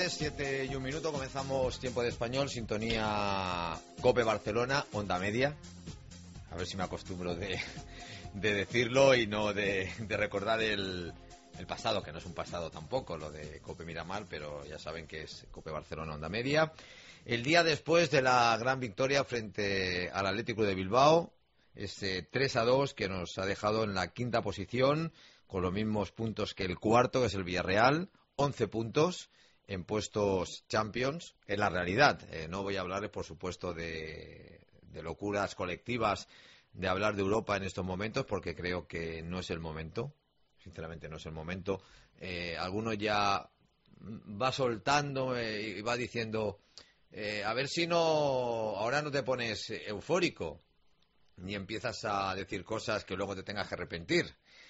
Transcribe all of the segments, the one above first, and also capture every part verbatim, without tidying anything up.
tardes, siete y un minuto, comenzamos Tiempo de Español, sintonía COPE Barcelona, onda media. A ver si me acostumbro de, de decirlo y no de, de recordar el, el pasado, que no es un pasado tampoco, lo de COPE Miramar, pero ya saben que es COPE Barcelona, onda media. El día después de la gran victoria frente al Atlético de Bilbao, ese tres a dos que nos ha dejado en la quinta posición, con los mismos puntos que el cuarto, que es el Villarreal, once puntos en puestos Champions. En la realidad, eh, no voy a hablarles, por supuesto, de, de locuras colectivas, de hablar de Europa en estos momentos, porque creo que no es el momento. Sinceramente, no es el momento. Eh, alguno ya va soltando eh, y va diciendo, eh, a ver si no, ahora no te pones eufórico, ni empiezas a decir cosas que luego te tengas que arrepentir.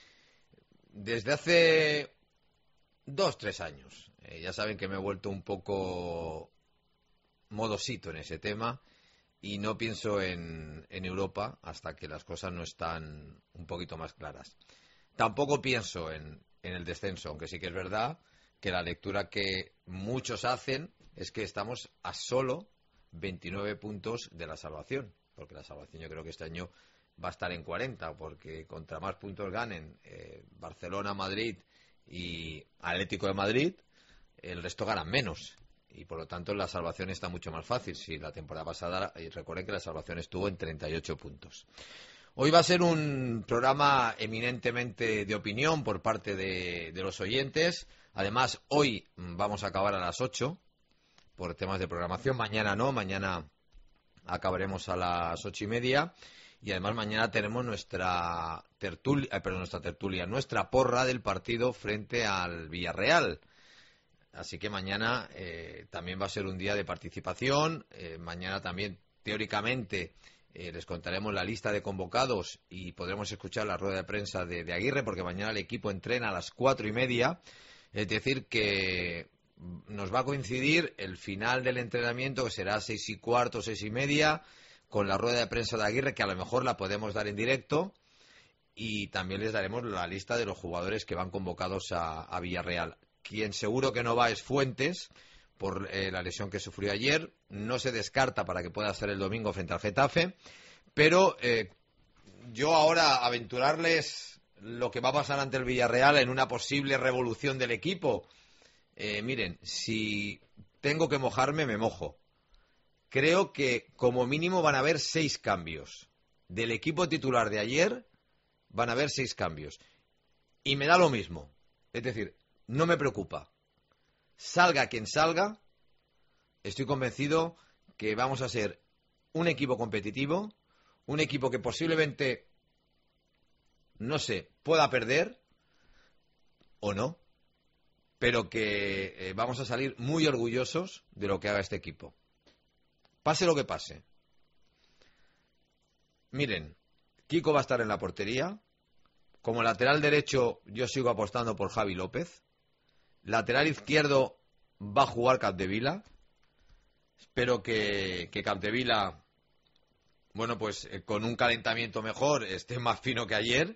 Desde hace dos, tres años, eh, ya saben que me he vuelto un poco modosito en ese tema y no pienso en, en Europa hasta que las cosas no están un poquito más claras. Tampoco pienso en, en el descenso, aunque sí que es verdad que la lectura que muchos hacen es que estamos a solo veintinueve puntos de la salvación, porque la salvación yo creo que este año va a estar en cuarenta, porque contra más puntos ganen eh, Barcelona, Madrid y Atlético de Madrid, el resto ganan menos. Y por lo tanto la salvación está mucho más fácil. Si la temporada pasada, y recuerden que la salvación estuvo en treinta y ocho puntos. Hoy va a ser un programa eminentemente de opinión por parte de, de los oyentes. Además, hoy vamos a acabar a las ocho por temas de programación. Mañana no, mañana acabaremos a las ocho y media. Y además mañana tenemos nuestra tertulia, eh, perdón, nuestra tertulia, nuestra porra del partido frente al Villarreal. Así que mañana eh, también va a ser un día de participación. Eh, mañana también, teóricamente, eh, les contaremos la lista de convocados y podremos escuchar la rueda de prensa de, de Aguirre, porque mañana el equipo entrena a las cuatro y media. Es decir, que nos va a coincidir el final del entrenamiento, que será seis y cuarto, seis y media, con la rueda de prensa de Aguirre, que a lo mejor la podemos dar en directo, y también les daremos la lista de los jugadores que van convocados a, a Villarreal. Quien seguro que no va es Fuentes, por eh, la lesión que sufrió ayer. No se descarta para que pueda ser el domingo frente al Getafe, pero eh, yo ahora aventurarles lo que va a pasar ante el Villarreal en una posible revolución del equipo, eh, miren, si tengo que mojarme, me mojo. Creo que como mínimo van a haber seis cambios. Del equipo titular de ayer van a haber seis cambios. Y me da lo mismo. Es decir, no me preocupa. Salga quien salga, estoy convencido que vamos a ser un equipo competitivo, un equipo que posiblemente, no sé, pueda perder o no, pero que eh, vamos a salir muy orgullosos de lo que haga este equipo. Pase lo que pase. Miren, Kiko va a estar en la portería. Como lateral derecho yo sigo apostando por Javi López. Lateral izquierdo va a jugar Capdevila. Espero que, que Capdevila, bueno, pues eh, con un calentamiento mejor, esté más fino que ayer.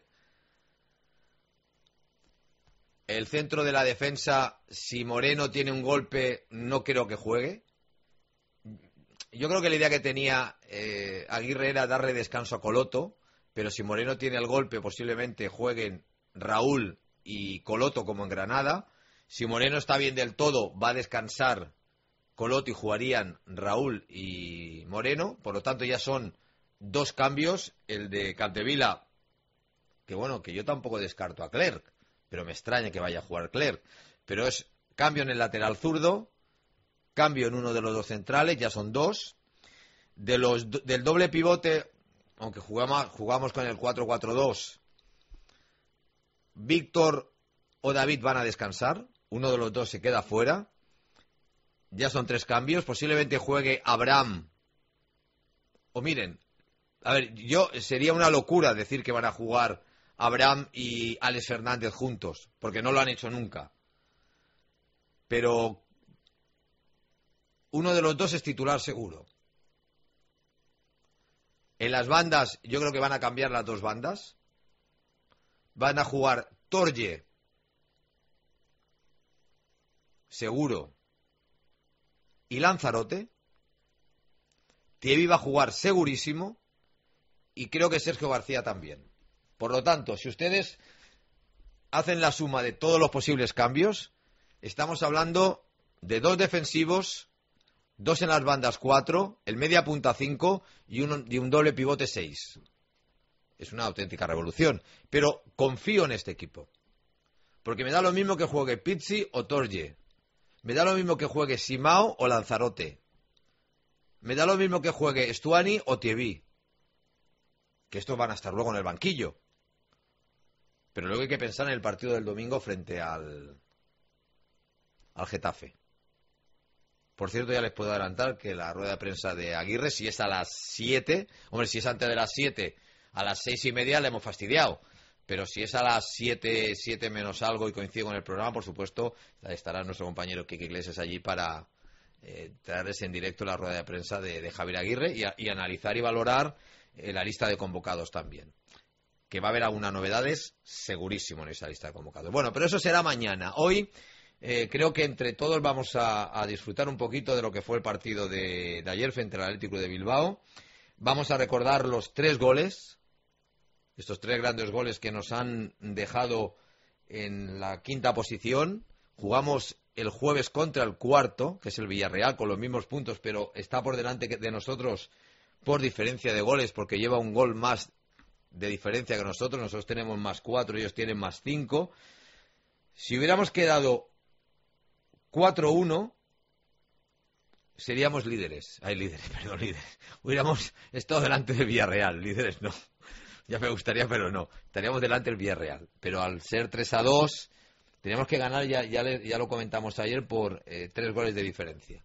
El centro de la defensa, si Moreno tiene un golpe, no creo que juegue. Yo creo que la idea que tenía eh, Aguirre era darle descanso a Coloto, pero si Moreno tiene el golpe, posiblemente jueguen Raúl y Coloto como en Granada. Si Moreno está bien del todo, va a descansar Coloto y jugarían Raúl y Moreno. Por lo tanto, ya son dos cambios. El de Capdevila, que bueno, que yo tampoco descarto a Clerc, pero me extraña que vaya a jugar Clerc. Pero es cambio en el lateral zurdo, cambio en uno de los dos centrales, ya son dos. De los, del doble pivote, aunque jugamos, jugamos con el cuatro cuatro dos, Víctor o David van a descansar. Uno de los dos se queda fuera. Ya son tres cambios. Posiblemente juegue Abraham. O miren, a ver, yo sería una locura decir que van a jugar Abraham y Alex Fernández juntos, porque no lo han hecho nunca. Pero uno de los dos es titular seguro. En las bandas, yo creo que van a cambiar las dos bandas. Van a jugar Torje, seguro, y Lanzarote. Thierry va a jugar segurísimo y creo que Sergio García también. Por lo tanto, si ustedes hacen la suma de todos los posibles cambios, estamos hablando de dos defensivos, dos en las bandas cuatro, el media punta cinco y un, y un doble pivote seis. Es una auténtica revolución, pero confío en este equipo. Porque me da lo mismo que juegue Pizzi o Torje. Me da lo mismo que juegue Simao o Lanzarote. Me da lo mismo que juegue Stuani o Thierry. Que estos van a estar luego en el banquillo. Pero luego hay que pensar en el partido del domingo frente al, al Getafe. Por cierto, ya les puedo adelantar que la rueda de prensa de Aguirre, si es a las siete, hombre, si es antes de las siete, a las seis y media le hemos fastidiado. Pero si es a las siete, siete menos algo y coincide con el programa, por supuesto, estará nuestro compañero Kike Iglesias allí para eh, traerles en directo la rueda de prensa de, de Javier Aguirre y, a, y analizar y valorar eh, la lista de convocados también. Que va a haber algunas novedades, segurísimo, en esa lista de convocados. Bueno, pero eso será mañana. Hoy eh, creo que entre todos vamos a, a disfrutar un poquito de lo que fue el partido de, de ayer frente al Atlético de Bilbao. Vamos a recordar los tres goles, estos tres grandes goles que nos han dejado en la quinta posición. Jugamos el jueves contra el cuarto, que es el Villarreal, con los mismos puntos, pero está por delante de nosotros por diferencia de goles, porque lleva un gol más de diferencia que nosotros. Nosotros tenemos más cuatro, ellos tienen más cinco. Si hubiéramos quedado cuatro uno, seríamos líderes. Ay, líderes, perdón, líderes. Hubiéramos estado delante del Villarreal, líderes no. Ya me gustaría, pero no. Estaríamos delante del Villarreal. Pero al ser tres a dos, teníamos que ganar, ya, ya, le, ya lo comentamos ayer, por eh, tres goles de diferencia.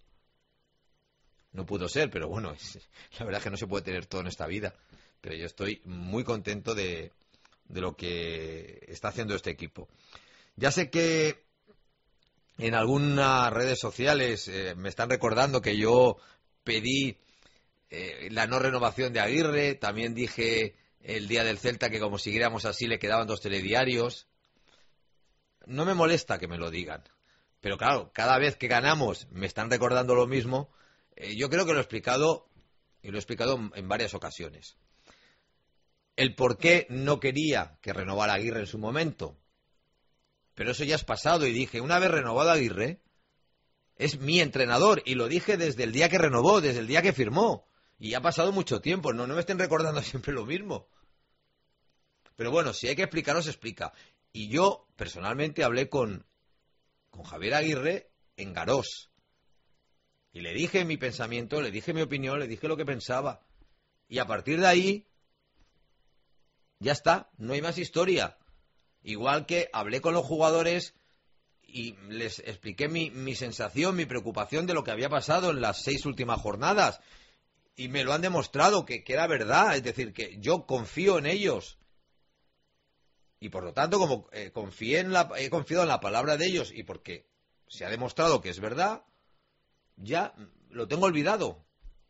No pudo ser, pero bueno, es, la verdad es que no se puede tener todo en esta vida. Pero yo estoy muy contento de, de lo que está haciendo este equipo. Ya sé que en algunas redes sociales eh, me están recordando que yo pedí eh, la no renovación de Aguirre. También dije el día del Celta que como siguiéramos así le quedaban dos telediarios. No me molesta que me lo digan. Pero claro, cada vez que ganamos me están recordando lo mismo. Eh, yo creo que lo he explicado, y lo he explicado en varias ocasiones. El por qué no quería que renovara Aguirre en su momento. Pero eso ya es pasado y dije, una vez renovado Aguirre, es mi entrenador. Y lo dije desde el día que renovó, desde el día que firmó. Y ha pasado mucho tiempo, no, no me estén recordando siempre lo mismo. Pero bueno, si hay que explicarlo, se explica. Y yo, personalmente, hablé con, con Javier Aguirre en Garós. Y le dije mi pensamiento, le dije mi opinión, le dije lo que pensaba. Y a partir de ahí, ya está, no hay más historia. Igual que hablé con los jugadores y les expliqué mi, mi sensación, mi preocupación de lo que había pasado en las seis últimas jornadas. Y me lo han demostrado que, que era verdad, es decir, que yo confío en ellos. Y por lo tanto, como eh, confié en la, he confiado en la palabra de ellos y porque se ha demostrado que es verdad, ya lo tengo olvidado.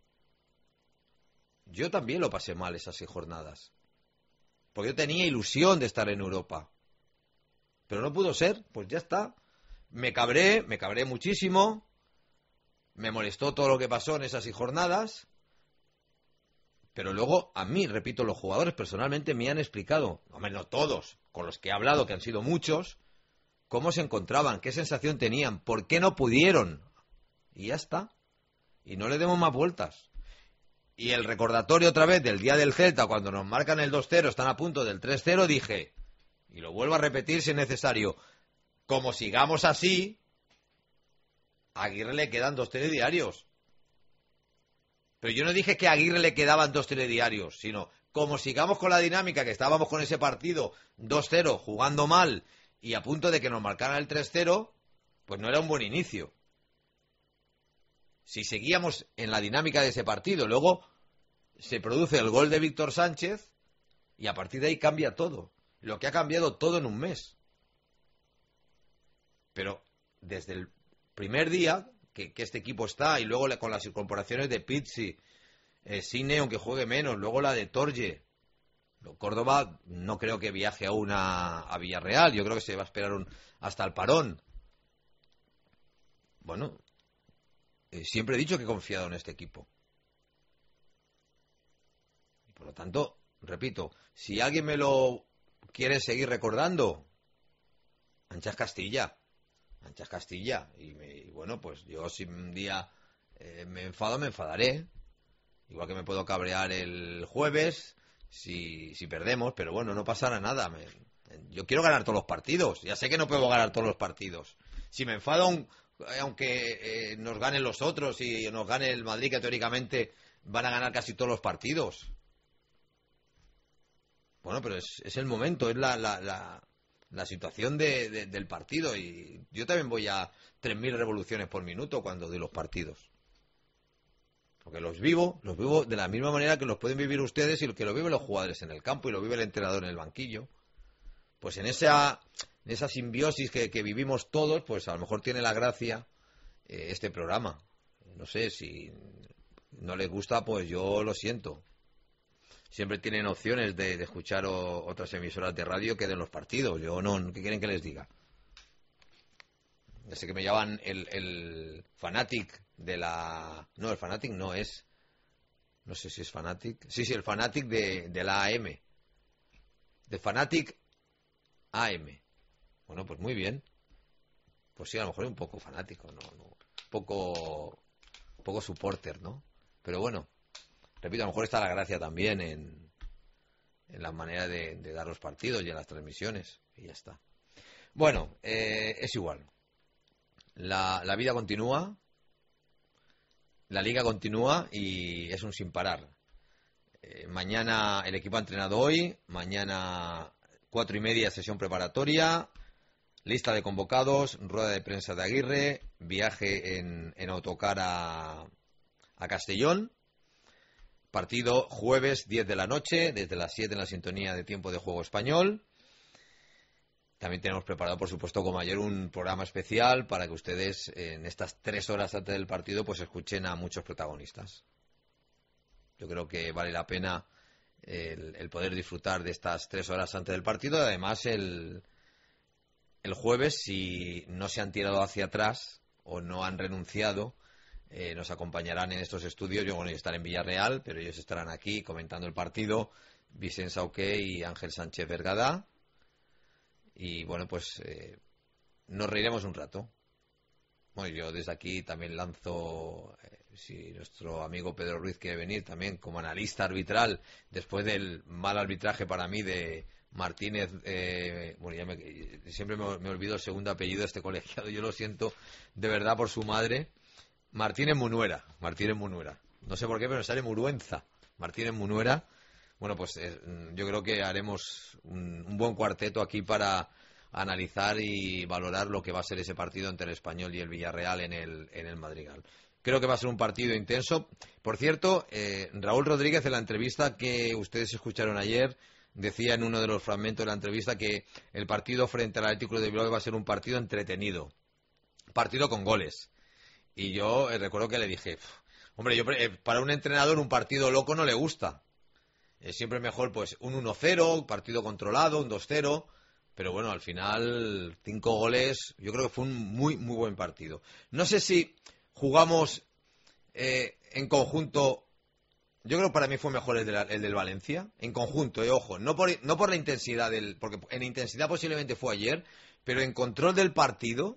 Yo también lo pasé mal esas seis jornadas. Porque yo tenía ilusión de estar en Europa. Pero no pudo ser, pues ya está. Me cabré, me cabré muchísimo. Me molestó todo lo que pasó en esas seis jornadas. Pero luego, a mí, repito, los jugadores personalmente me han explicado, hombre, no todos, con los que he hablado, que han sido muchos, cómo se encontraban, qué sensación tenían, por qué no pudieron. Y ya está. Y no le demos más vueltas. Y el recordatorio otra vez del día del Celta, cuando nos marcan el dos cero, están a punto del tres cero, dije, y lo vuelvo a repetir si es necesario, como sigamos así, a Aguirre le quedan dos telediarios. Pero yo no dije que a Aguirre le quedaban dos telediarios, sino como sigamos con la dinámica que estábamos con ese partido dos cero, jugando mal y a punto de que nos marcaran el tres cero, pues no era un buen inicio. Si seguíamos en la dinámica de ese partido, luego se produce el gol de Víctor Sánchez y a partir de ahí cambia todo. Lo que ha cambiado todo en un mes. Pero desde el primer día que, que este equipo está y luego con las incorporaciones de Pizzi, eh, Sine, aunque juegue menos, luego la de Torje. Córdoba no creo que viaje aún a, a Villarreal, yo creo que se va a esperar un, hasta el parón. Bueno, eh, siempre he dicho que he confiado en este equipo. Y por lo tanto, repito, si alguien me lo quiere seguir recordando, Anchas Castilla. Anchas Castilla. Y, me, y bueno, pues yo si un día eh, me enfado, me enfadaré. Igual que me puedo cabrear el jueves si, si perdemos, pero bueno, no pasará nada. Me, yo quiero ganar todos los partidos. Ya sé que no puedo ganar todos los partidos. Si me enfado, un, aunque eh, nos ganen los otros y nos gane el Madrid, que teóricamente van a ganar casi todos los partidos. Bueno, pero es, es el momento, es la, la, la, la situación de, de, del partido. Y yo también voy a tres mil revoluciones por minuto cuando doy los partidos. Porque los vivo, los vivo de la misma manera que los pueden vivir ustedes y que lo viven los jugadores en el campo y lo vive el entrenador en el banquillo. Pues en esa, en esa simbiosis que, que vivimos todos, pues a lo mejor tiene la gracia eh, este programa. No sé, si no les gusta, pues yo lo siento. Siempre tienen opciones de, de escuchar o, otras emisoras de radio que den los partidos. Yo no, ¿qué quieren que les diga? Ya sé que me llaman el, el Fanatic de la... No, el Fanatic no es... No sé si es Fanatic. Sí, sí, el Fanatic de, de la A M. De Fanatic A M. Bueno, pues muy bien. Pues sí, a lo mejor es un poco fanático, ¿no? no un poco... Un poco supporter, ¿no? Pero bueno, repito, a lo mejor está la gracia también en, en la manera de, de dar los partidos y en las transmisiones. Y ya está. Bueno, eh, es igual. La, la vida continúa, la liga continúa y es un sin parar. Eh, mañana el equipo ha entrenado hoy, mañana cuatro y media sesión preparatoria, lista de convocados, rueda de prensa de Aguirre, viaje en, en autocar a, a Castellón, partido jueves diez de la noche, desde las siete en la sintonía de Tiempo de Juego Español. También tenemos preparado, por supuesto, como ayer, un programa especial para que ustedes, en estas tres horas antes del partido, pues escuchen a muchos protagonistas. Yo creo que vale la pena el, el poder disfrutar de estas tres horas antes del partido. Además, el, el jueves, si no se han tirado hacia atrás o no han renunciado, eh, nos acompañarán en estos estudios. Yo, bueno, estaré en Villarreal, pero ellos estarán aquí comentando el partido. Vicent Sauqué y Ángel Sánchez Vergada. Y bueno, pues eh, nos reiremos un rato. Bueno, yo desde aquí también lanzo, eh, si nuestro amigo Pedro Ruiz quiere venir también como analista arbitral, después del mal arbitraje para mí de Martínez, eh, bueno, ya me, siempre me, me olvido el segundo apellido de este colegiado, yo lo siento de verdad por su madre, Martínez Munuera, Martínez Munuera, no sé por qué, pero me sale Muruenza, Martínez Munuera. Bueno, pues eh, yo creo que haremos un, un buen cuarteto aquí para analizar y valorar lo que va a ser ese partido entre el Español y el Villarreal en el, en el Madrigal. Creo que va a ser un partido intenso. Por cierto, eh, Raúl Rodríguez, en la entrevista que ustedes escucharon ayer, decía en uno de los fragmentos de la entrevista que el partido frente al Atlético de Bilbao va a ser un partido entretenido, partido con goles. Y yo eh, recuerdo que le dije, hombre, yo eh, para un entrenador un partido loco no le gusta. Es siempre mejor pues un uno cero, partido controlado, un dos cero, pero bueno, al final cinco goles, yo creo que fue un muy muy buen partido. No sé si jugamos eh, en conjunto, yo creo que para mí fue mejor el, de la, el del Valencia, en conjunto, eh, ojo, no por, no por la intensidad, del, porque en intensidad posiblemente fue ayer, pero en control del partido,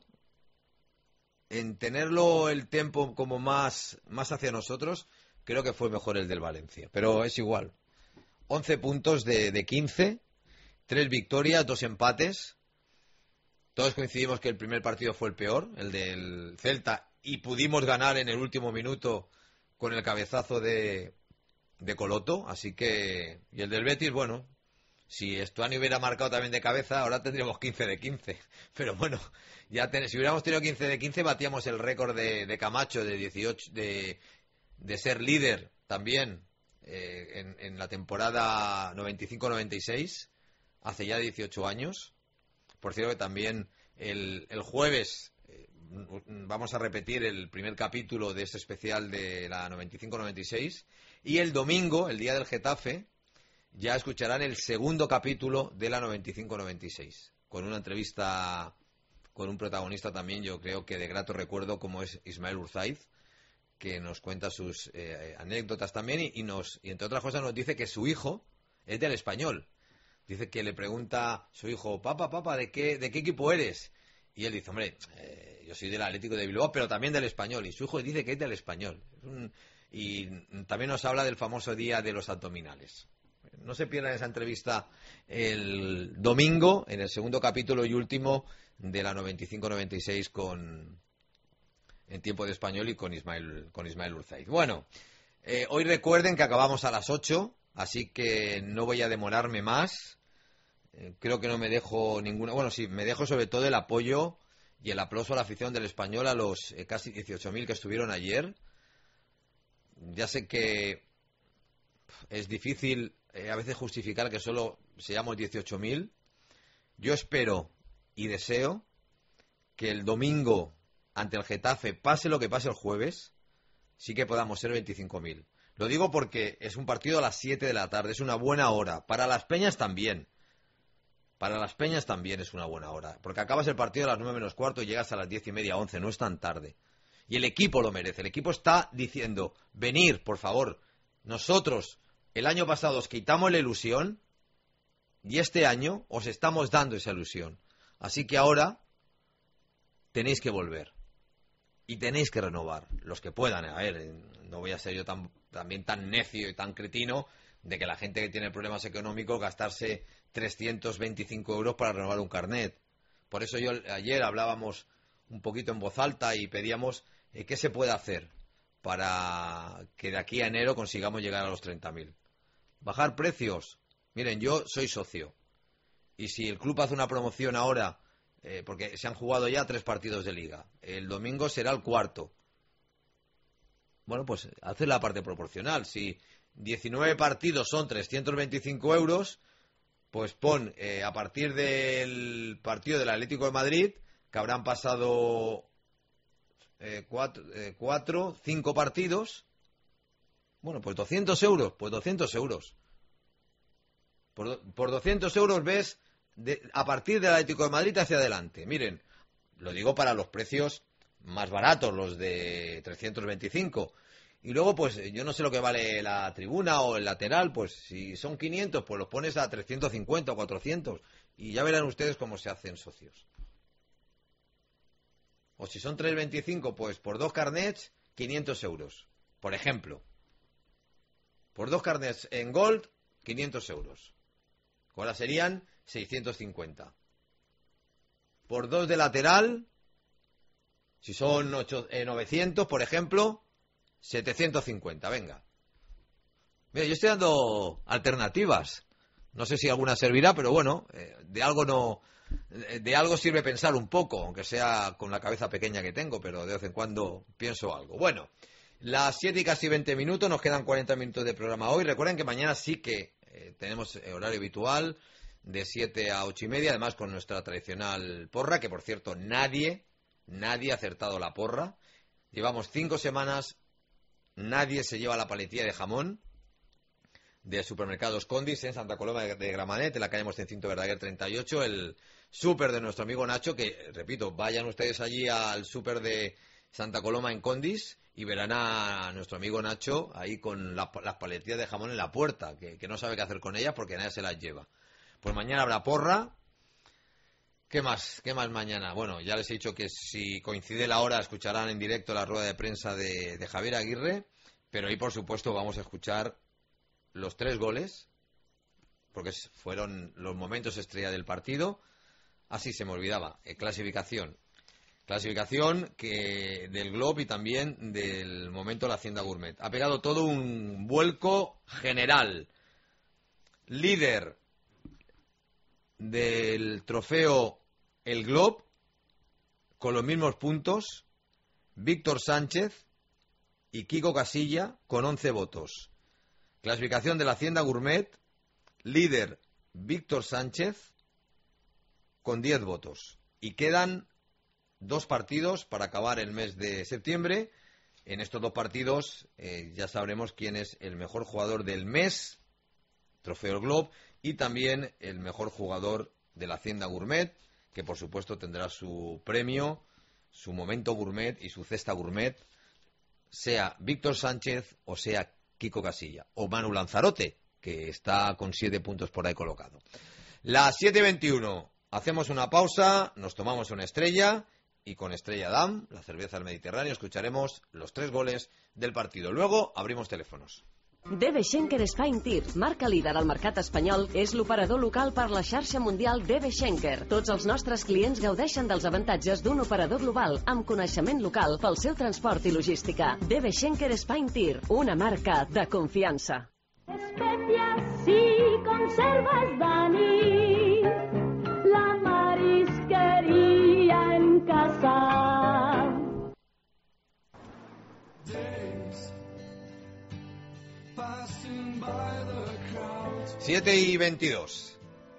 en tenerlo el tiempo como más, más hacia nosotros, creo que fue mejor el del Valencia, pero es igual. once puntos de, de quince, tres victorias, dos empates. Todos coincidimos que el primer partido fue el peor, el del Celta, y pudimos ganar en el último minuto con el cabezazo de, de Coloto. Así que, y el del Betis, bueno, si Estuani hubiera marcado también de cabeza, ahora tendríamos quince de quince. Pero bueno, ya ten, si hubiéramos tenido quince de quince, batíamos el récord de, de Camacho de dieciocho, de, de ser líder también. Eh, en, en la temporada noventa y cinco noventa y seis, hace ya dieciocho años. Por cierto que también el, el jueves eh, vamos a repetir el primer capítulo de este especial de la noventa y cinco noventa y seis, y el domingo, el día del Getafe, ya escucharán el segundo capítulo de la noventa y cinco noventa y seis, con una entrevista con un protagonista también, yo creo que de grato recuerdo, como es Ismael Urzaiz, que nos cuenta sus eh, anécdotas también y, y, nos, y entre otras cosas nos dice que su hijo es del Español. Dice que le pregunta a su hijo, papá, papá, ¿de qué, de qué equipo eres? Y él dice, hombre, eh, yo soy del Atlético de Bilbao, pero también del Español. Y su hijo dice que es del Español. Es un, y también nos habla del famoso día de los abdominales. No se pierdan esa entrevista el domingo, en el segundo capítulo y último de la noventa y cinco noventa y seis con en tiempo de español y con Ismael, con Ismael Urzaiz. Bueno, eh, hoy recuerden que acabamos a las ocho, así que no voy a demorarme más. Eh, creo que no me dejo ninguna... Bueno, sí, me dejo sobre todo el apoyo y el aplauso a la afición del Español, a los eh, casi dieciocho mil que estuvieron ayer. Ya sé que es difícil eh, a veces justificar que solo seamos dieciocho mil. Yo espero y deseo que el domingo ante el Getafe, pase lo que pase el jueves, sí que podamos ser veinticinco mil. Lo digo porque es un partido a las siete de la tarde, es una buena hora. Para las Peñas también. Para las Peñas también es una buena hora. Porque acabas el partido a las nueve menos cuarto y llegas a las diez y media, once, no es tan tarde. Y el equipo lo merece. El equipo está diciendo, venir, por favor. Nosotros, el año pasado os quitamos la ilusión y este año os estamos dando esa ilusión. Así que ahora tenéis que volver. Y tenéis que renovar, los que puedan. A ver, no voy a ser yo tan, también tan necio y tan cretino de que la gente que tiene problemas económicos gastarse trescientos veinticinco euros para renovar un carnet. Por eso yo ayer hablábamos un poquito en voz alta y pedíamos eh, qué se puede hacer para que de aquí a enero consigamos llegar a los treinta mil. Bajar precios. Miren, yo soy socio. Y si el club hace una promoción ahora... Eh, porque se han jugado ya tres partidos de liga. El domingo será el cuarto. Bueno, pues hace la parte proporcional. Si diecinueve partidos son trescientos veinticinco euros, pues pon eh, a partir del partido del Atlético de Madrid, que habrán pasado eh, cuatro, eh, cuatro, cinco partidos. Bueno, pues doscientos euros. Pues doscientos euros. Por, por doscientos euros ves... De, a partir del Atlético de Madrid hacia adelante. Miren, lo digo para los precios más baratos, los de trescientos veinticinco. Y luego, pues, yo no sé lo que vale la tribuna o el lateral, pues si son quinientos, pues los pones a trescientos cincuenta o cuatrocientos. Y ya verán ustedes cómo se hacen socios. O si son trescientos veinticinco, pues por dos carnets, quinientos euros. Por ejemplo. Por dos carnets en Gold, quinientos euros. Ahora serían seiscientos cincuenta. Por dos de lateral, si son ocho, eh, novecientos, por ejemplo, setecientos cincuenta. Venga. Mira, yo estoy dando alternativas. No sé si alguna servirá, pero bueno, eh, de algo no, de algo sirve pensar un poco, aunque sea con la cabeza pequeña que tengo, pero de vez en cuando pienso algo. Bueno, las siete y casi veinte minutos, nos quedan cuarenta minutos de programa hoy. Recuerden que mañana sí que eh, tenemos horario habitual de siete a ocho y media, además con nuestra tradicional porra, que por cierto nadie, nadie ha acertado la porra. Llevamos cinco semanas, nadie se lleva la paletilla de jamón de Supermercados Condis en Santa Coloma de Gramanet, en la calle Mostencinto Verdaguer treinta y ocho, el súper de nuestro amigo Nacho, que repito, vayan ustedes allí al súper de Santa Coloma en Condis y verán a nuestro amigo Nacho ahí con la, las paletillas de jamón en la puerta, que, que no sabe qué hacer con ellas porque nadie se las lleva. Pues mañana habrá porra. ¿Qué más? ¿Qué más mañana? Bueno, ya les he dicho que si coincide la hora escucharán en directo la rueda de prensa de, de Javier Aguirre, pero ahí por supuesto vamos a escuchar los tres goles, porque fueron los momentos estrella del partido. Así se me olvidaba, eh, clasificación. Clasificación que del Globo y también del momento de la Hacienda Gourmet. Ha pegado todo un vuelco general. Líder del trofeo El Globo con los mismos puntos, Víctor Sánchez y Kiko Casilla con once votos. Clasificación de la Hacienda Gourmet, líder Víctor Sánchez con diez votos. Y quedan dos partidos para acabar el mes de septiembre. En estos dos partidos eh, ya sabremos quién es el mejor jugador del mes, Trofeo El Globo, y también el mejor jugador de la Hacienda Gourmet, que por supuesto tendrá su premio, su momento gourmet y su cesta gourmet, sea Víctor Sánchez o sea Kiko Casilla, o Manu Lanzarote, que está con siete puntos por ahí colocado. Las siete y veintiuno, hacemos una pausa, nos tomamos una estrella, y con Estrella Damm, la cerveza del Mediterráneo, escucharemos los tres goles del partido. Luego abrimos teléfonos. D B Schenker Spine Tir, marca líder al mercat espanyol, és l'operador local per la xarxa mundial D B Schenker. Tots els nostres clients gaudeixen dels avantatges d'un operador global amb coneixement local pel seu transport i logística. D B Schenker Spine Tir, una marca de confiança. Especias y conservas Dani, la marisquería en casa. siete y veintidós.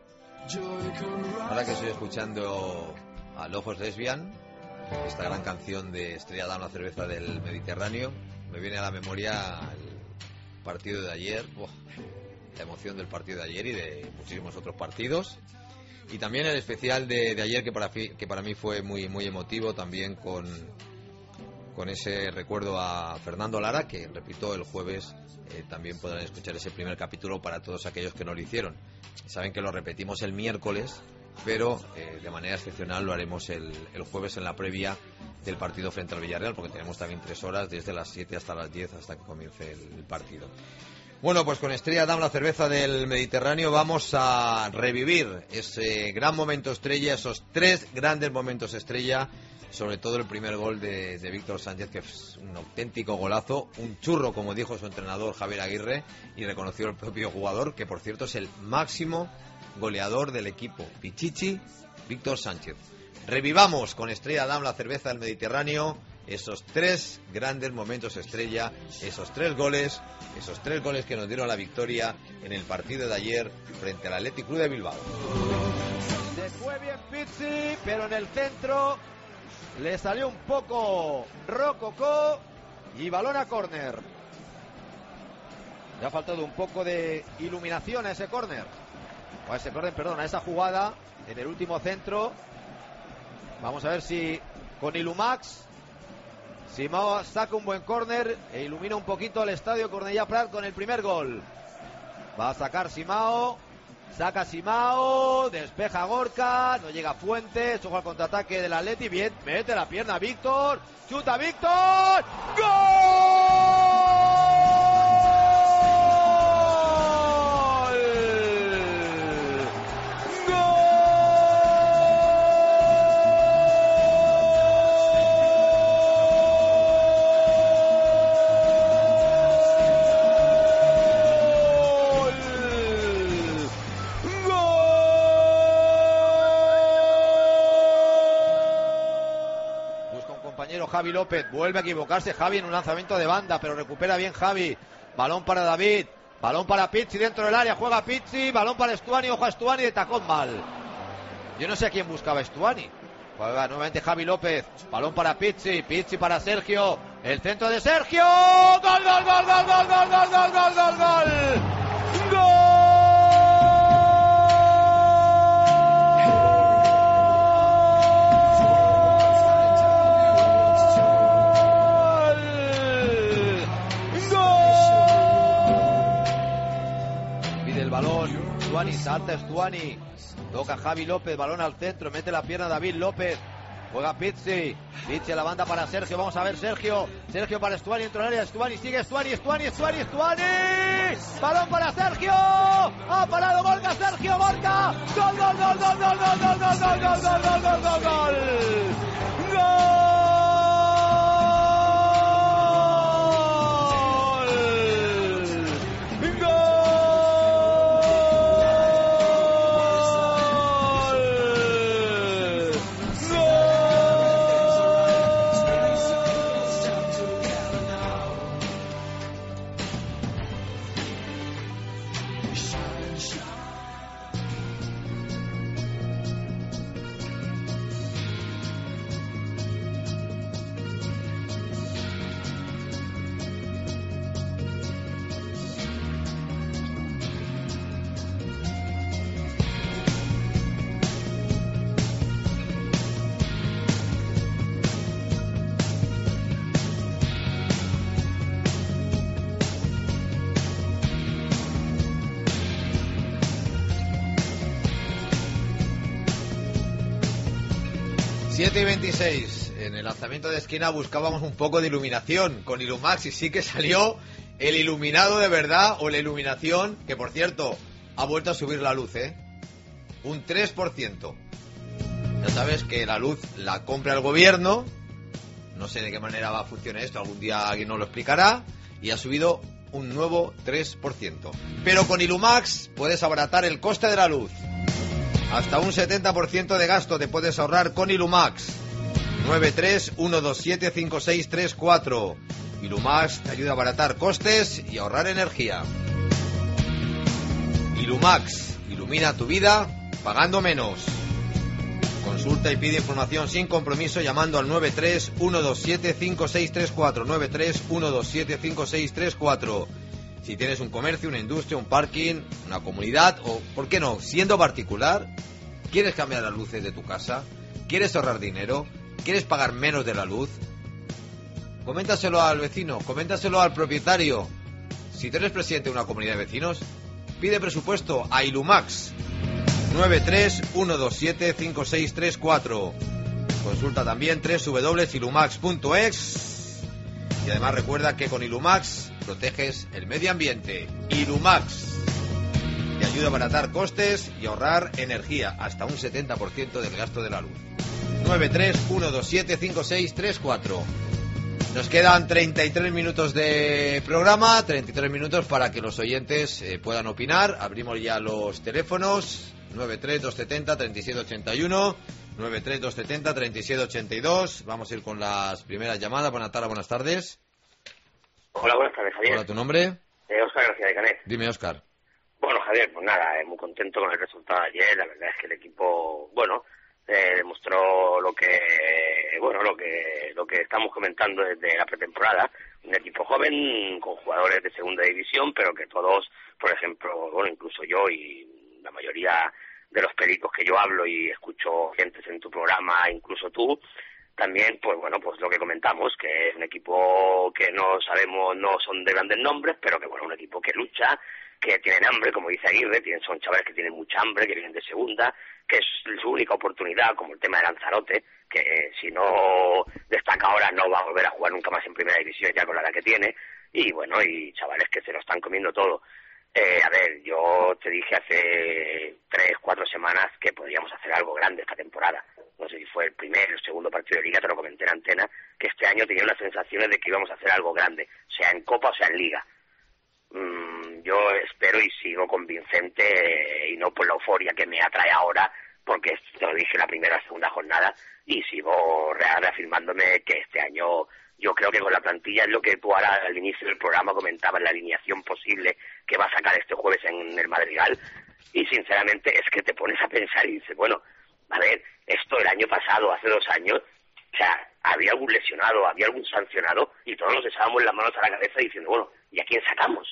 Ahora que estoy escuchando a Lojos Lesbian, esta gran canción de Estrella Damm, la cerveza del Mediterráneo, me viene a la memoria el partido de ayer, ¡buah!, la emoción del partido de ayer y de muchísimos otros partidos, y también el especial de, de ayer que para, que para mí fue muy, muy emotivo, también con, con ese recuerdo a Fernando Lara, que repito, el jueves eh, también podrán escuchar ese primer capítulo para todos aquellos que no lo hicieron. Saben que lo repetimos el miércoles, pero eh, de manera excepcional lo haremos el, el jueves en la previa del partido frente al Villarreal, porque tenemos también tres horas, desde las siete hasta las diez, hasta que comience el, el partido. Bueno, pues con Estrella Damm, la cerveza del Mediterráneo, vamos a revivir ese gran momento estrella, esos tres grandes momentos estrella, sobre todo el primer gol de, de Víctor Sánchez, que es un auténtico golazo, un churro, como dijo su entrenador Javier Aguirre, y reconoció el propio jugador, que por cierto es el máximo goleador del equipo, Pichichi, Víctor Sánchez. Revivamos con Estrella Damm, la cerveza del Mediterráneo, esos tres grandes momentos estrella, esos tres goles, esos tres goles que nos dieron la victoria en el partido de ayer frente al Athletic Club de Bilbao. Se fue bien Pizzi, pero en el centro le salió un poco rococó y balón a córner. Le ha faltado un poco de iluminación a ese córner, o a ese córner, perdón, a esa jugada en el último centro. Vamos a ver si con Ilumax Simao saca un buen córner e ilumina un poquito el estadio Cornellà Prat con el primer gol. Va a sacar Simao, saca Simao, despeja Gorka, no llega Fuentes, ojo al contraataque del Atleti, bien, mete la pierna Víctor, chuta Víctor, ¡gol! Javi López, vuelve a equivocarse Javi en un lanzamiento de banda, pero recupera bien Javi, balón para David, balón para Pizzi dentro del área, juega Pizzi, balón para Stuani, ojo a Stuani, de tacón mal. Yo no sé a quién buscaba Stuani. Juega nuevamente Javi López, balón para Pizzi, Pizzi para Sergio, el centro de Sergio, gol, gol, gol, gol, gol, gol, gol, gol, gol, gol, gol, gol. Stuani, salta Stuani, toca Javi López, balón al centro, mete la pierna David López, juega Pizzi, Pizzi a la banda para Sergio, vamos a ver Sergio, Sergio para Stuani, dentro del área, Stuani, sigue Stuani, Stuani, Stuani, Stuani, balón para Sergio, ha parado Gorka, Sergio Gorka, gol, gol, gol, gol, gol, gol, gol, gol, gol, gol, gol, gol, gol, gol, gol, gol. siete y veintiséis. En el lanzamiento de esquina buscábamos un poco de iluminación con Ilumax y sí que salió el iluminado de verdad, o la iluminación, que por cierto ha vuelto a subir la luz, ¿eh? Un tres por ciento. Ya sabes que la luz la compra el gobierno. No sé de qué manera va a funcionar esto, algún día alguien nos lo explicará. Y ha subido un nuevo tres por ciento. Pero con Ilumax puedes abaratar el coste de la luz. Hasta un setenta por ciento de gasto te puedes ahorrar con Ilumax. nueve tres uno dos siete cinco seis tres cuatro. Ilumax te ayuda a abaratar costes y ahorrar energía. Ilumax, ilumina tu vida pagando menos. Consulta y pide información sin compromiso llamando al nueve tres uno dos siete cinco seis tres cuatro. nueve tres uno dos siete cinco seis tres cuatro. Si tienes un comercio, una industria, un parking, una comunidad o, ¿por qué no?, siendo particular, ¿quieres cambiar las luces de tu casa? ¿Quieres ahorrar dinero? ¿Quieres pagar menos de la luz? Coméntaselo al vecino, coméntaselo al propietario. Si tú eres presidente de una comunidad de vecinos, pide presupuesto a Ilumax. nueve tres uno dos siete cinco seis tres cuatro. Consulta también doble u doble u doble u punto ilumax punto es. Y además recuerda que con Ilumax proteges el medio ambiente. Ilumax te ayuda a abaratar costes y ahorrar energía hasta un setenta por ciento del gasto de la luz. nueve tres uno dos siete cinco seis tres cuatro. Nos quedan treinta y tres minutos de programa, treinta y tres minutos para que los oyentes eh, puedan opinar. Abrimos ya los teléfonos. nueve tres dos siete cero tres siete ocho uno, nueve tres dos siete cero tres siete ocho dos. Vamos a ir con las primeras llamadas. Buenas tardes, buenas tardes. Hola, buenas tardes, Javier. Hola, ¿tu nombre? Eh, Óscar García de Canet. Dime, Óscar. Bueno, Javier, pues nada, eh, muy contento con el resultado de ayer. La verdad es que el equipo, bueno, eh, demostró lo que, bueno, lo que, lo que estamos comentando desde la pretemporada. Un equipo joven con jugadores de segunda división, pero que todos, por ejemplo, bueno, incluso yo y la mayoría de los pericos que yo hablo y escucho gentes en tu programa, incluso tú, también, pues bueno, pues lo que comentamos, que es un equipo que no sabemos, no son de grandes nombres, pero que bueno, un equipo que lucha, que tienen hambre, como dice Aguirre, tienen, son chavales que tienen mucha hambre, que vienen de segunda, que es su única oportunidad, como el tema de Lanzarote, que eh, si no destaca ahora no va a volver a jugar nunca más en primera división ya con la edad que tiene, y bueno, y chavales que se lo están comiendo todo. Eh, a ver, yo te dije hace tres, cuatro semanas que podríamos hacer algo grande esta temporada. No sé si fue el primer o el segundo partido de Liga, te lo comenté en antena, que este año tenía las sensaciones de que íbamos a hacer algo grande, sea en Copa o sea en Liga. Mm, yo espero y sigo convincente, eh, y no por la euforia que me atrae ahora, porque te lo dije en la primera o segunda jornada, y sigo reafirmándome que este año yo creo que con la plantilla es lo que tú ahora al inicio del programa comentabas, la alineación posible que va a sacar este jueves en el Madrigal, y sinceramente es que te pones a pensar y dices, bueno, a ver, esto el año pasado, hace dos años, o sea, había algún lesionado, había algún sancionado, y todos nos echábamos las manos a la cabeza diciendo, bueno, ¿y a quién sacamos?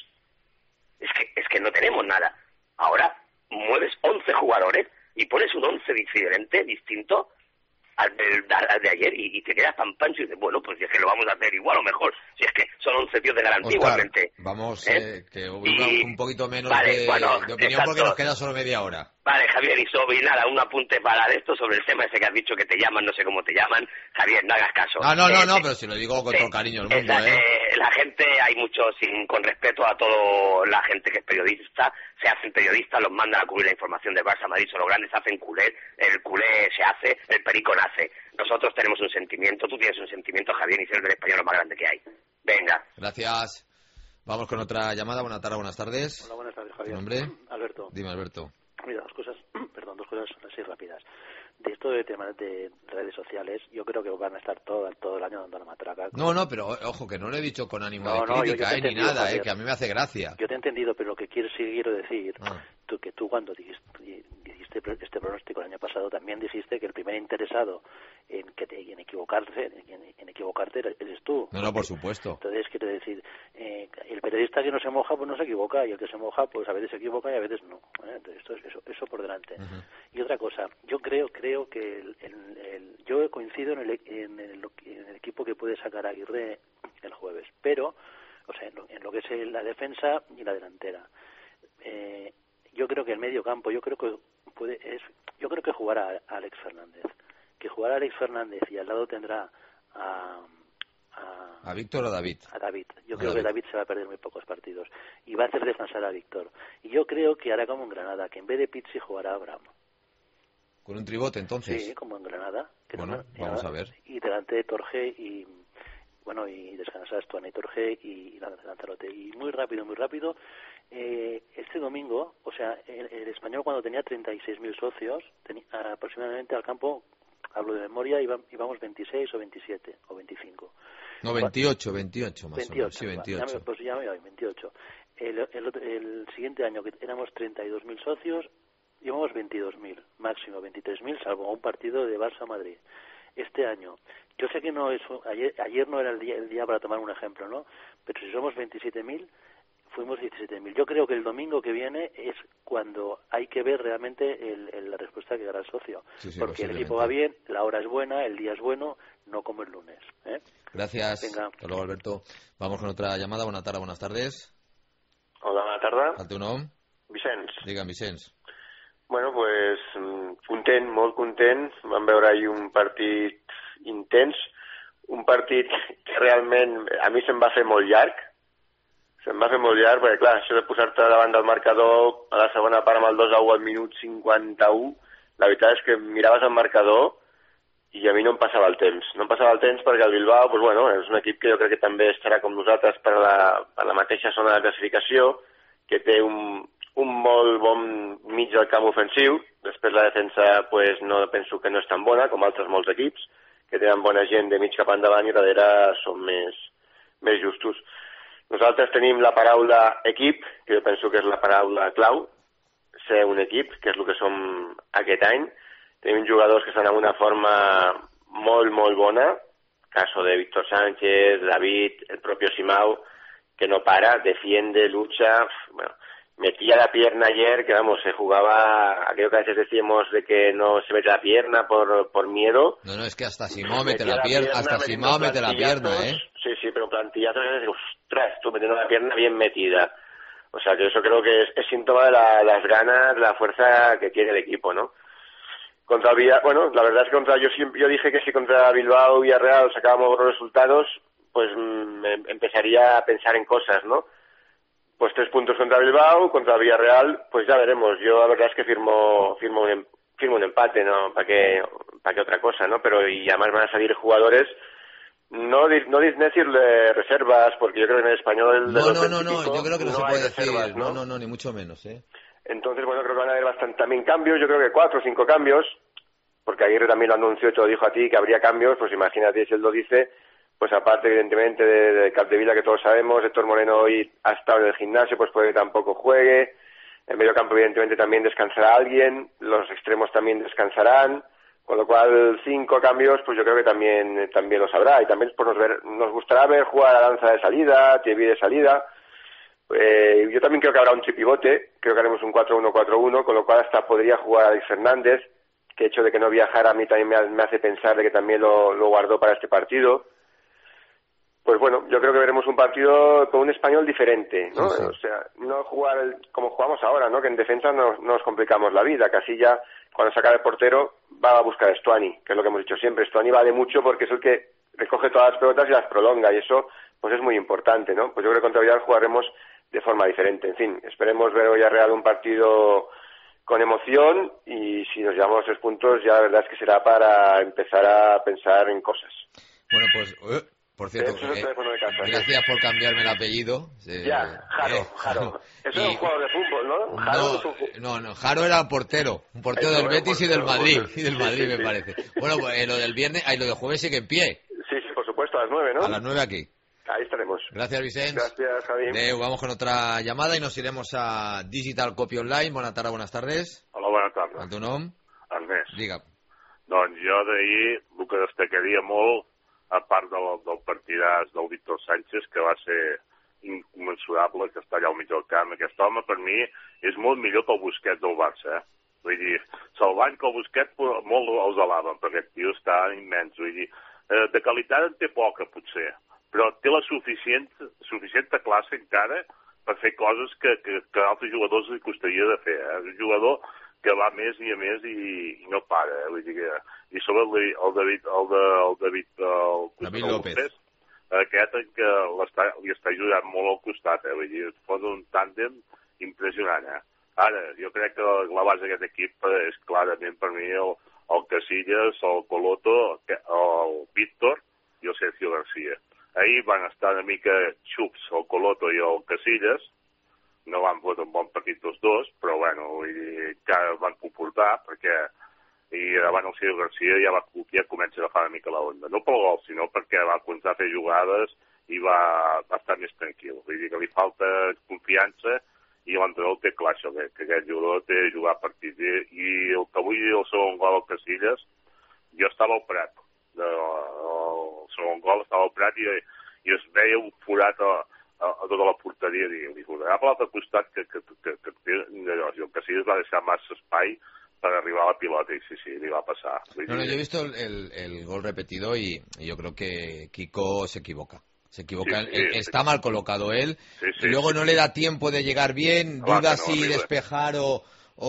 Es que, es que no tenemos nada. Ahora mueves once jugadores y pones un once diferente, distinto al de, al de ayer, y, y te quedas tan pancho y dices, bueno, pues si es que lo vamos a hacer igual o mejor, si es que son once tíos de garantía igualmente. Vamos, ¿Eh? eh, que hubiera Y- un poquito menos vale, de, bueno, de opinión exacto. porque nos queda solo media hora. Vale, Javier, y sobre nada, un apunte para esto sobre el tema ese que has dicho que te llaman, no sé cómo te llaman. Javier, no hagas caso. Ah, no, no, Eh, no, eh, pero si lo digo con Sí, todo el cariño del mundo, esa- ¿eh? eh, la gente, hay mucho, sin con respeto a toda la gente que es periodista, se hacen periodistas, los mandan a cubrir la información del Barça, Madrid, son los grandes, hacen culé, el culé se hace, el perico nace. Nosotros tenemos un sentimiento, tú tienes un sentimiento, Javier, y ser del español lo más grande que hay. Venga. Gracias. Vamos con otra llamada. Buenas tardes, buenas tardes. Hola, buenas tardes, ¿Tu Javier. nombre? Alberto. Dime, Alberto. Mira, dos cosas, perdón, dos cosas así rápidas. De esto de temas de redes sociales, yo creo que van a estar todo, todo el año dando la matraca. No, no, pero o- ojo, que no lo he dicho con ánimo No, de no, yo- yo crítica, te eh, he ni entendido, nada, eh, Javier. que a mí me hace gracia. Yo te he entendido, pero lo que quiero, sí quiero decir, Ah. tú, que tú cuando dijiste, dijiste este pronóstico el año pasado, también dijiste que el primer interesado en que te, en equivocarse, en, en equivocarte eres tú. No, no, por supuesto. Entonces, quiero decir, eh, el periodista que no se moja, pues no se equivoca, y el que se moja, pues a veces se equivoca y a veces no. ¿eh? Entonces, esto es, eso, eso por delante. Ujú. Y otra cosa, yo creo creo que el, el- el- yo coincido en el, en, el, en el equipo que puede sacar a Aguirre el jueves, pero, o sea, en lo, en lo que es el- la defensa y la delantera. Eh, yo creo que el medio campo, yo creo que puede, es, yo creo que jugará a Alex Fernández, que jugará Alex Fernández y al lado tendrá a... ¿A, ¿A Víctor o David? A David. Yo a creo David. que David se va a perder muy pocos partidos. Y va a hacer descansar a Víctor. Y yo creo que hará como en Granada, que en vez de Pizzi jugará Abraham. ¿Con un tribote, entonces? Sí, como en Granada. Que bueno, no, vamos nada, a ver. Y delante de Torge y... Bueno, y descansar a Stuani Torge y Lanzarote. Y muy rápido, muy rápido. Eh, este domingo, o sea, el, el Español cuando tenía treinta y seis mil socios, tenía, aproximadamente al campo, hablo de memoria, iba, íbamos veintiséis o veintisiete o veinticinco. No, veintiocho, veintiocho más veintiocho, o menos. Sí, veintiocho. Ya me, pues ya me voy, veintiocho. El, el, el siguiente año, que éramos treinta y dos mil socios, íbamos veintidós mil, máximo veintitrés mil, salvo un partido de Barça-Madrid. Este año, yo sé que no es ayer, ayer no era el día, el día para tomar un ejemplo, ¿no? Pero si somos veintisiete mil, fuimos diecisiete mil. Yo creo que el domingo que viene es cuando hay que ver realmente el, el, la respuesta que dará el socio. Sí, sí, porque el equipo va bien, la hora es buena, el día es bueno, no como el lunes. ¿eh? Gracias. Venga. Hasta luego, Alberto. Vamos con otra llamada. Buenas tardes, buenas tardes. Hola, bona tarda. El teu nom? Vicenç. Digue'm, Vicenç. Bueno, pues content, molt content. Vam veure ahir un partit intens, un partit que realment a mi se'm va fer molt llarg, se'm va fer molt llarg, perquè clar, això de posar-te davant del marcador a la segona part amb el dos a u al minut cinquanta-u, la veritat és que miraves el marcador i a mi no em passava el temps. No em passava el temps perquè el Bilbao, pues bueno, és un equip que jo crec que també estarà com nosaltres per la, per la mateixa zona de classificació, que té un, un molt bon mig del camp ofensiu. Després la defensa pues, no penso que no és tan bona com altres molts equips, que tenen bona gent de mig cap endavant i darrere són més, més justos. Nosaltres tenim la paraula equip, que jo penso que és la paraula clau, ser un equip, que és el que som aquest any. Tenim jugadors que estan en una forma molt, molt bona, caso de Víctor Sánchez, David, el propio Simao, que no para, defiende, lucha, bueno, metía la pierna ayer, que vamos, se jugaba, aquello que a veces decíamos de que no se mete la pierna por, por miedo. No, no, es que hasta Simao mete la pierna, hasta Simao mete la pierna, ¿eh? Sí, sí, pero plantillazos, ostras, tú metiendo la pierna bien metida. O sea, que eso creo que es, es síntoma de la, las ganas, la fuerza que tiene el equipo, ¿no? Contra Villa, bueno, la verdad es que contra yo siempre yo dije que si contra Bilbao y Villarreal sacábamos buenos resultados, pues me empezaría a pensar en cosas, ¿no? Pues tres puntos contra Bilbao, contra Villarreal, pues ya veremos. Yo la verdad es que firmo firmo un, firmo un empate, ¿no? ¿Para qué, para qué otra cosa, no? Pero y además van a salir jugadores, no, no decirle reservas, porque yo creo que en el español... No, no, no, no, yo creo que no, no se puede reservas, decir, ¿no? no, no, no, ni mucho menos, ¿eh? Entonces, bueno, creo que van a haber bastante también cambios, yo creo que cuatro o cinco cambios, porque ayer también lo anunció y te lo dijo a ti que habría cambios, pues imagínate si él lo dice, pues aparte evidentemente de, de Capdevila, que todos sabemos, Héctor Moreno hoy ha estado en el gimnasio, pues puede que tampoco juegue, en medio campo evidentemente también descansará alguien, los extremos también descansarán, con lo cual cinco cambios, pues yo creo que también también lo sabrá, y también pues, nos, ver, nos gustará ver jugar a Danza de salida, Thierry de salida. Eh, yo también creo que habrá un tripivote, creo que haremos un cuatro uno cuatro uno, con lo cual hasta podría jugar Alex Fernández, que el hecho de que no viajara a mí también me, me hace pensar de que también lo, lo guardó para este partido. Pues bueno, yo creo que veremos un partido con un español diferente, ¿no? Sí, sí. O sea, no jugar el, como jugamos ahora, ¿no? Que en defensa nos, nos complicamos la vida. Casilla, cuando saca el portero, va a buscar a Stuani, que es lo que hemos dicho siempre. Stuani vale mucho porque es el que recoge todas las pelotas y las prolonga, y eso pues es muy importante, ¿no? Pues yo creo que contra Villarreal jugaremos de forma diferente. En fin, esperemos ver hoy a Real un partido con emoción, y si nos llevamos tres puntos ya la verdad es que será para empezar a pensar en cosas. Bueno, pues... Uh... Por cierto, eh, de casa, gracias sí. por cambiarme el apellido. Eh, ya, Jaro, eh, Jaro. Eso y... es un jugador de fútbol, ¿no? Jaro no, es un... no, no, Jaro era portero. Un portero Eso del Betis portero, y del Madrid. Portero. Y del Madrid, sí, sí, me sí. parece. Bueno, pues eh, lo del viernes, ahí lo del jueves sigue en pie. Sí, sí, por supuesto, a las nueve, ¿no? A las nueve aquí. Ahí estaremos. Gracias, Vicente. Gracias, Javi. Adeu, vamos con otra llamada y nos iremos a Digital Copy Online. Buenas tardes, buenas tardes. Hola, buenas tardes. El teu nom? Ernest. Digue. Doncs jo d'ahir el que destacaria molt, a part del, del partidàs del Víctor Sánchez, que va ser incommensurable, que està allà al mig del camp. Aquest home, per mi, és molt millor que el Busquets del Barça, eh? Vull dir, salvant que el Busquets molt els alaben, perquè aquest tio està immens. Vull dir, eh, de qualitat en té poca, potser, però té la suficient, suficient classe encara per fer coses que, que, que a altres jugadors li costaria de fer. Eh? És un jugador que va més i a més i, i no para, eh? Vull dir que... I sobre el, el David, el, de, el David, el, David López, López aquest que està, li està ajudant molt al costat, eh? Vull dir, es posa un tàndem impressionant, eh? Ara, jo crec que la base d'aquest equip és clarament per mi el, el Casillas, el Coloto, el Víctor i el Sergio García. Ahir van estar una mica xups el Coloto i el Casillas, no van fotre un bon partit tots dos, però bueno, vull dir, que van comportar, perquè i davant el Sergio García ja, va, ja comença a agafar una mica la onda. No pel gol, sinó perquè va començar a fer jugades i va, va estar més tranquil. Vull dir que li falta confiança i l'entrenador té clar això, que, que aquest jugador té de jugar partits. I, i el que vull dir el segon gol al Casillas, jo estava al Prat. De, el segon gol estava al Prat i, i es veia un forat a, a, a tota la porteria. I li posarà per l'altre costat que, que, que, que, que allò, el Casillas va deixar massa espai para arribar a la pilota y sí, sí, le va a pasar. No, no, yo he visto el, el, el gol repetido y, y yo creo que Kiko se equivoca. Se equivoca, sí, sí, él, sí, está sí. mal colocado él, sí, sí, y luego sí, no sí. le da tiempo de llegar bien, claro, duda no, si horrible. despejar o,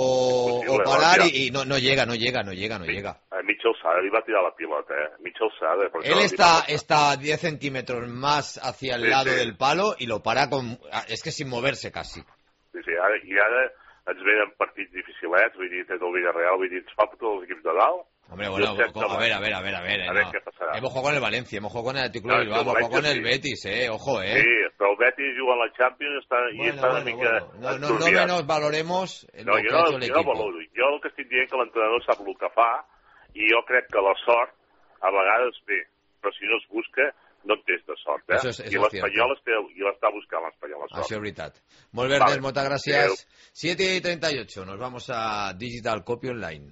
o, o parar y, y no, no llega, no llega, no llega, no sí. llega. A Mitchell Sade le iba a tirar la pilota, eh. Mitchell Sade. Él está, está diez centímetros más hacia el sí, lado sí. del palo y lo para con, es que sin moverse casi. Sí, sí, ara, i ara ens venen partits dificilets, vull dir, té el Villarreal, vull dir, ens fa tots els equips de dalt. Hombre, bueno, a ver, a ver, a ver, a ver. A no. ver qué pasará. Hemos jugado con el Valencia, hemos jugado con el Atlético de Bilbao, hemos jugado con el Betis, eh, ojo, eh. Sí, però el Betis juga en la Champions està, bueno, i està bueno, una mica... Bueno. No, no, no menos valoremos el no, que no, ha hecho el equipo. No, valoro. Jo el que estic dient que l'entrenador sap el que fa i jo crec que la sort a vegades ve, però si no es busca no tens de sort, eh? Eso es, eso I l'Espanyol està buscant l'Espanyol la sort. Això és veritat. Molt bé, Ernest, vale. Moltes gràcies. siete y treinta y ocho, nos vamos a Digital Copy Online.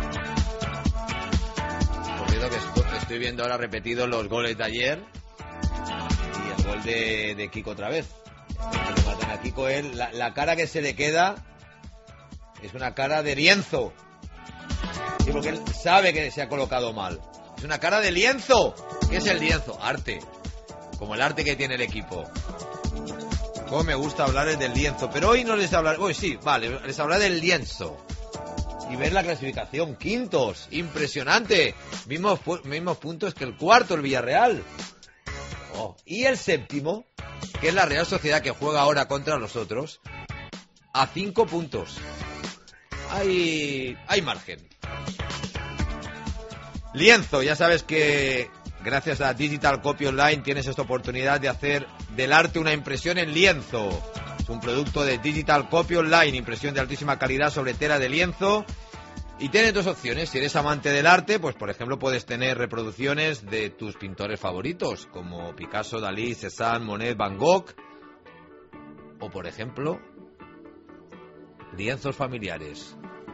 Corrido que estoy viendo ahora repetidos los goles de ayer y el gol de, de Kiko otra vez. Que le matan a Kiko, él, la, la cara que se le queda es una cara de lienzo. Sí, porque él sabe que se ha colocado mal. Es una cara de lienzo. ¿Qué es el lienzo? Arte. Como el arte que tiene el equipo. Cómo me gusta hablar del lienzo. Pero hoy no les hablaré... Hoy sí, vale, les hablaré del lienzo. Y ver la clasificación. Quintos. Impresionante. Mismos, mismos puntos que el cuarto, el Villarreal. Oh. Y el séptimo, que es la Real Sociedad, que juega ahora contra nosotros, a cinco puntos. Hay, hay margen. Lienzo, ya sabes que gracias a Digital Copy Online tienes esta oportunidad de hacer del arte una impresión en lienzo. Es un producto de Digital Copy Online, impresión de altísima calidad sobre tela de lienzo. Y tienes dos opciones. Si eres amante del arte, pues por ejemplo puedes tener reproducciones de tus pintores favoritos, como Picasso, Dalí, Cézanne, Monet, Van Gogh. O por ejemplo, lienzos familiares.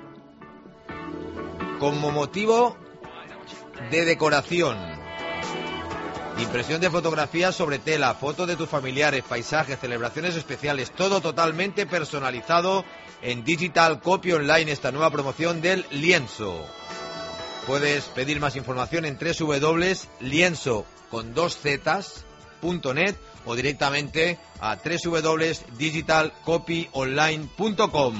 Como motivo de decoración, impresión de fotografías sobre tela, fotos de tus familiares, paisajes, celebraciones especiales, todo totalmente personalizado en Digital Copy Online, esta nueva promoción del lienzo. Puedes pedir más información en doble u doble u doble u punto lienzo con dos zetas punto net o directamente a doble u doble u doble u punto digital copy online punto com.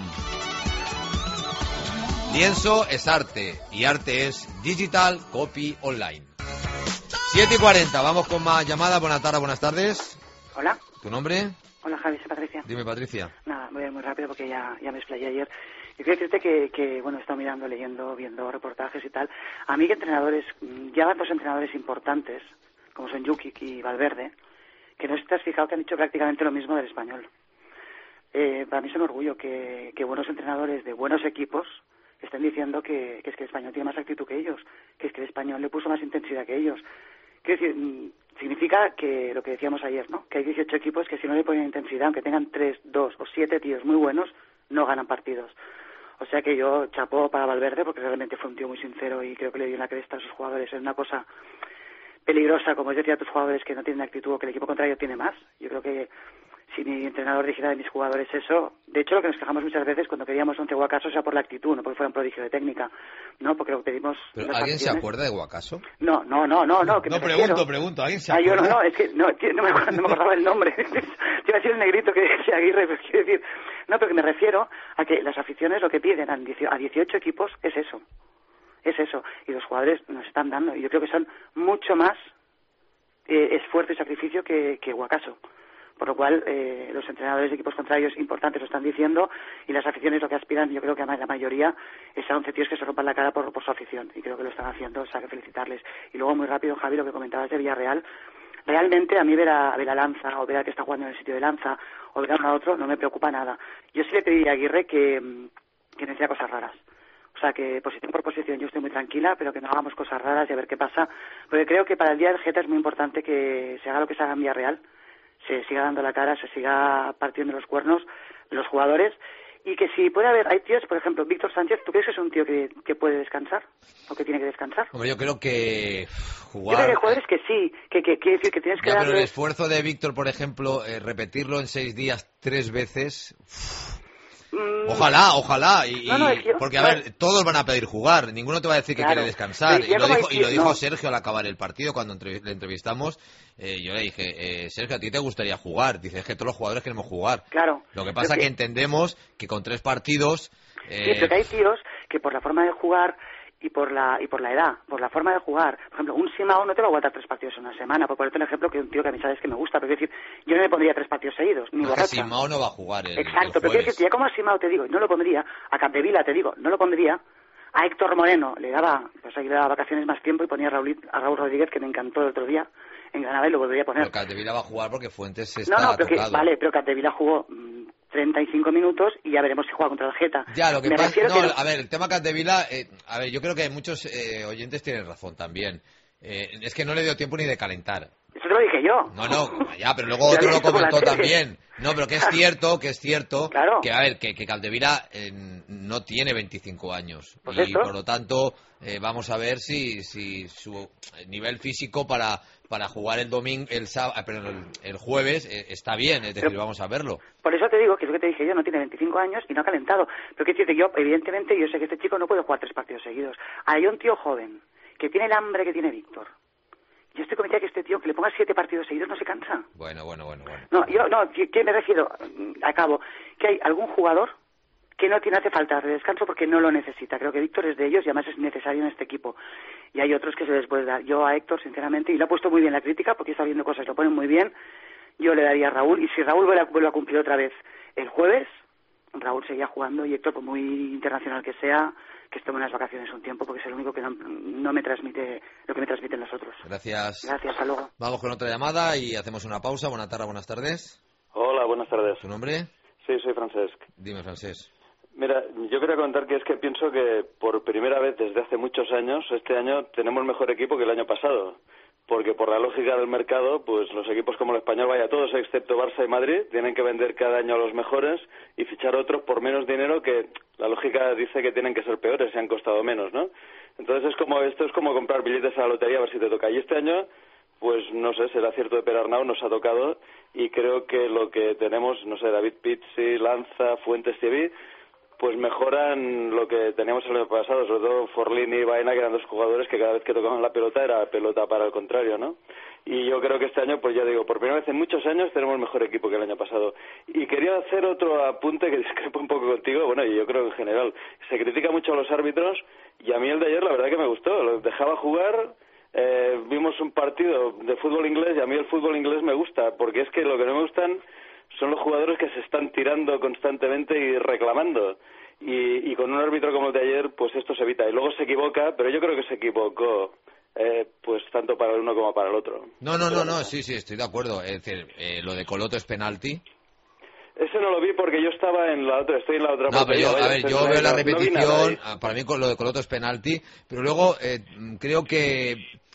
Lienzo es arte y arte es Digital Copy Online. siete y cuarenta, vamos con más llamadas. Buenas tardes, buenas tardes. Hola. ¿Tu nombre? Hola, Javi, soy Patricia. Dime, Patricia. Nada, voy a ir muy rápido porque ya, ya me explayé ayer. Y quiero decirte que, que, bueno, he estado mirando, leyendo, viendo reportajes y tal. A mí que entrenadores, ya van dos entrenadores importantes, como son Jukic y Valverde, que no te has fijado que han dicho prácticamente lo mismo del Español. Eh, para mí es un orgullo que, que buenos entrenadores de buenos equipos están diciendo que, que es que el Español tiene más actitud que ellos, que es que el Español le puso más intensidad que ellos. Quiero decir, significa que lo que decíamos ayer, ¿no? Que hay dieciocho equipos que si no le ponen intensidad, aunque tengan tres, dos o siete tíos muy buenos, no ganan partidos. O sea que yo chapó para Valverde porque realmente fue un tío muy sincero y creo que le dio en la cresta a sus jugadores. Es una cosa peligrosa, como es decir a tus jugadores que no tienen actitud o que el equipo contrario tiene más. Yo creo que si mi entrenador dijera de mis jugadores eso, de hecho lo que nos quejamos muchas veces cuando queríamos once Guacaso sea por la actitud, no porque fuera un prodigio de técnica, no, porque lo que pedimos... ¿Pero alguien se acuerda de Guacaso? No, no, no, no, no, que No, me pregunto, refiero. pregunto, ¿alguien se Ah, yo acuerda? no, no, es que no, tío, no, me, acuerdo- no me acordaba el nombre. Te iba a decir el negrito que decía Aguirre, pero quiero decir... No, pero que me refiero a que las aficiones lo que piden a dieciocho equipos es eso, es eso, y los jugadores nos están dando, y yo creo que son mucho más eh, esfuerzo y sacrificio que, que Guacaso. Por lo cual, eh, los entrenadores de equipos contrarios importantes lo están diciendo y las aficiones lo que aspiran, yo creo que además la mayoría, es a once tíos que se rompan la cara por, por su afición. Y creo que lo están haciendo, o sea, que felicitarles. Y luego, muy rápido, Javi, lo que comentabas de Villarreal, realmente a mí ver a, ver a Lanza o ver a que está jugando en el sitio de Lanza o ver a uno a otro no me preocupa nada. Yo sí le pediría a Aguirre que, que no hiciera cosas raras. O sea, que posición por posición yo estoy muy tranquila, pero que no hagamos cosas raras y a ver qué pasa. Porque creo que para el día del Geta es muy importante que se haga lo que se haga en Villarreal, se siga dando la cara, se siga partiendo los cuernos los jugadores, y que si puede haber, hay tíos, por ejemplo, Víctor Sánchez, ¿tú crees que es un tío que, que puede descansar o que tiene que descansar? Hombre, yo creo que jugar... Yo creo que hay jugadores que sí, que que quiere decir que tienes que Ya, pero el darle... esfuerzo de Víctor, por ejemplo, eh, repetirlo en seis días tres veces... Mm, Ojalá, ojalá, y, No, no, es que- porque a no. ver, todos van a pedir jugar, ninguno te va a decir que Claro. quiere descansar, Pero y ya lo, como dijo, hay y lo tíos- dijo no. Sergio al acabar el partido cuando entrev- le entrevistamos. Eh, yo le dije, eh, Sergio, ¿a ti te gustaría jugar? Dice, es que todos los jugadores queremos jugar. Claro. Lo que pasa Pero es que que- entendemos que con tres partidos... eh, Sí, pero que hay tíos que por la forma de jugar y por la y por la edad, por la forma de jugar, por ejemplo, un Simao no te va a aguantar tres partidos en una semana, por ponerte un ejemplo que un tío que a mí sabes que me gusta, pero quiero decir, yo no le pondría tres partidos seguidos, ni no, es que borracha. Simao no va a jugar el, Exacto, el pero quiero jueves. decirte, ya como a Simao te digo, no lo pondría, a Capdevila te digo, no lo pondría, a Héctor Moreno le daba, pues ahí le daba vacaciones más tiempo y ponía a Raúl, a Raúl Rodríguez, que me encantó el otro día en Granada y lo volvería a poner. Pero Capdevila va a jugar porque Fuentes No, está no, pero que, tocado. vale, pero Capdevila jugó mm, treinta y cinco minutos y ya veremos si juega contra el Geta. Ya, lo que Me pasa... refiero No, que no- a ver, el tema Capdevila, eh, a ver, yo creo que muchos eh, oyentes tienen razón también. Eh, es que no le dio tiempo ni de calentar. Eso te lo dije yo. No, no, ya, pero luego Ya otro lo lo he visto por la comentó tele. también. No, pero que es cierto, que es cierto, Claro. que a ver, que, que Capdevila eh, no tiene veinticinco años. Pues y esto. por lo tanto, eh, vamos a ver si, si su nivel físico para, para jugar el domingo, el sábado, perdón, el, el jueves eh, está bien, es decir, Pero- vamos a verlo. Por eso te digo que es lo que te dije yo, no tiene veinticinco años y no ha calentado. Pero que decirte, yo, evidentemente, yo sé que este chico no puede jugar tres partidos seguidos. Hay un tío joven que tiene el hambre que tiene Víctor. Yo estoy convencida que este tío, que le ponga siete partidos seguidos, no se cansa. Bueno, bueno, bueno, bueno. No, yo, no, ¿qué, qué me refiero? Mm, Acabo. Que hay algún jugador que no tiene hace falta de descanso porque no lo necesita. Creo que Víctor es de ellos y además es necesario en este equipo. Y hay otros que se les puede dar. Yo a Héctor, sinceramente, y lo ha puesto muy bien la crítica porque está viendo cosas, lo ponen muy bien. Yo le daría a Raúl, y si Raúl vuelve a, vuelve a cumplir otra vez el jueves, Raúl seguía jugando y Héctor, por muy internacional que sea, que esté en unas vacaciones un tiempo porque es el único que no, no me transmite lo que me transmiten los otros. Gracias. Gracias, hasta luego. Vamos con otra llamada y hacemos una pausa. Buenas tardes, buenas tardes. Hola, buenas tardes. ¿Tu nombre? Sí, soy Francesc. Dime, Francés. Mira, yo quería contar que es que pienso que por primera vez desde hace muchos años, este año tenemos mejor equipo que el año pasado. Porque por la lógica del mercado, pues los equipos como el Español, vaya todos excepto Barça y Madrid, tienen que vender cada año a los mejores y fichar otros por menos dinero que la lógica dice que tienen que ser peores y han costado menos, ¿no? Entonces es como esto es como comprar billetes a la lotería a ver si te toca. Y este año, pues no sé, será cierto de Perarnau, nos ha tocado y creo que lo que tenemos, no sé, David Pizzi, Lanza, Fuentes, Thierry, pues mejoran lo que teníamos el año pasado, sobre todo Forlini y Baena, que eran dos jugadores que cada vez que tocaban la pelota era pelota para el contrario, ¿no? Y yo creo que este año, pues ya digo, por primera vez en muchos años tenemos mejor equipo que el año pasado. Y quería hacer otro apunte que discrepo un poco contigo, bueno, y yo creo que en general. Se critica mucho a los árbitros y a mí el de ayer la verdad que me gustó, lo dejaba jugar. Eh, vimos un partido de fútbol inglés y a mí el fútbol inglés me gusta, porque es que lo que no me gustan son los jugadores que se están tirando constantemente y reclamando. Y, y con un árbitro como el de ayer, pues esto se evita. Y luego se equivoca, pero yo creo que se equivocó, eh, pues tanto para el uno como para el otro. No, no, no, no, sí, sí, estoy de acuerdo. Es decir, eh, lo de Coloto es penalti. Ese no lo vi porque yo estaba en la otra, estoy en la otra No, pero yo, portería, a vaya, ver, yo entonces veo la no- no vi nada repetición, ahí. ah, para mí con lo de Coloto es penalti, pero luego eh, creo que